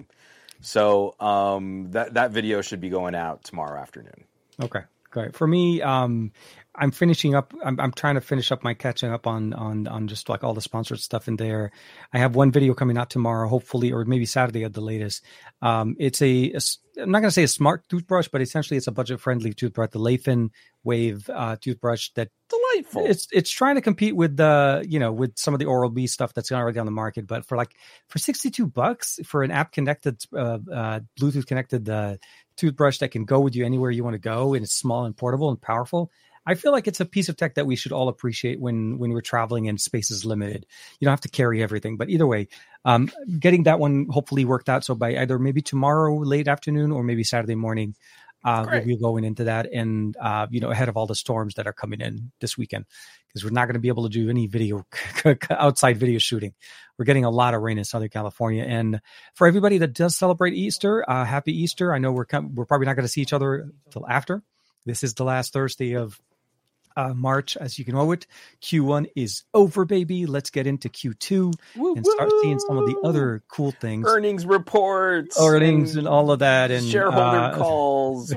So um, that that video should be going out tomorrow afternoon. Okay, great. For me, um, I'm finishing up. I'm, I'm trying to finish up my catching up on on on just like all the sponsored stuff in there. I have one video coming out tomorrow, hopefully, or maybe Saturday at the latest. Um, it's a, a I'm not going to say a smart toothbrush, but essentially it's a budget friendly toothbrush, the Layfin Wave uh, toothbrush that. Delightful. It's it's trying to compete with the you know with some of the Oral-B stuff that's already on the market, but for like for sixty-two bucks for an app connected uh, uh, Bluetooth connected uh, toothbrush that can go with you anywhere you want to go, and it's small and portable and powerful. I feel like it's a piece of tech that we should all appreciate when when we're traveling and space is limited. You don't have to carry everything, but either way, um, getting that one hopefully worked out. So by either maybe tomorrow late afternoon or maybe Saturday morning. Uh, we'll be going into that and, uh, you know, ahead of all the storms that are coming in this weekend, because we're not going to be able to do any video outside video shooting. We're getting a lot of rain in Southern California. And for everybody that does celebrate Easter, uh, happy Easter. I know we're com- we're probably not going to see each other till after. This is the last Thursday of uh, March, as you can know it. Q one is over, baby. Let's get into Q two woo, and start woo. seeing some of the other cool things. Earnings reports. Earnings and, and all of that. And shareholder uh, calls.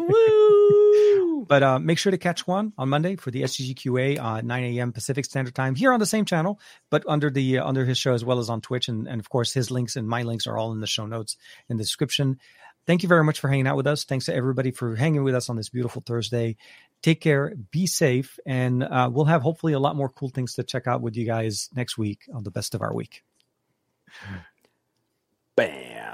Woo! But uh, make sure to catch one on Monday for the S G G Q A at nine a.m. Pacific Standard Time here on the same channel, but under the uh, under his show as well as on Twitch. And, and, of course, his links and my links are all in the show notes in the description. Thank you very much for hanging out with us. Thanks to everybody for hanging with us on this beautiful Thursday. Take care, be safe, and uh, we'll have hopefully a lot more cool things to check out with you guys next week on the best of our week. Bam.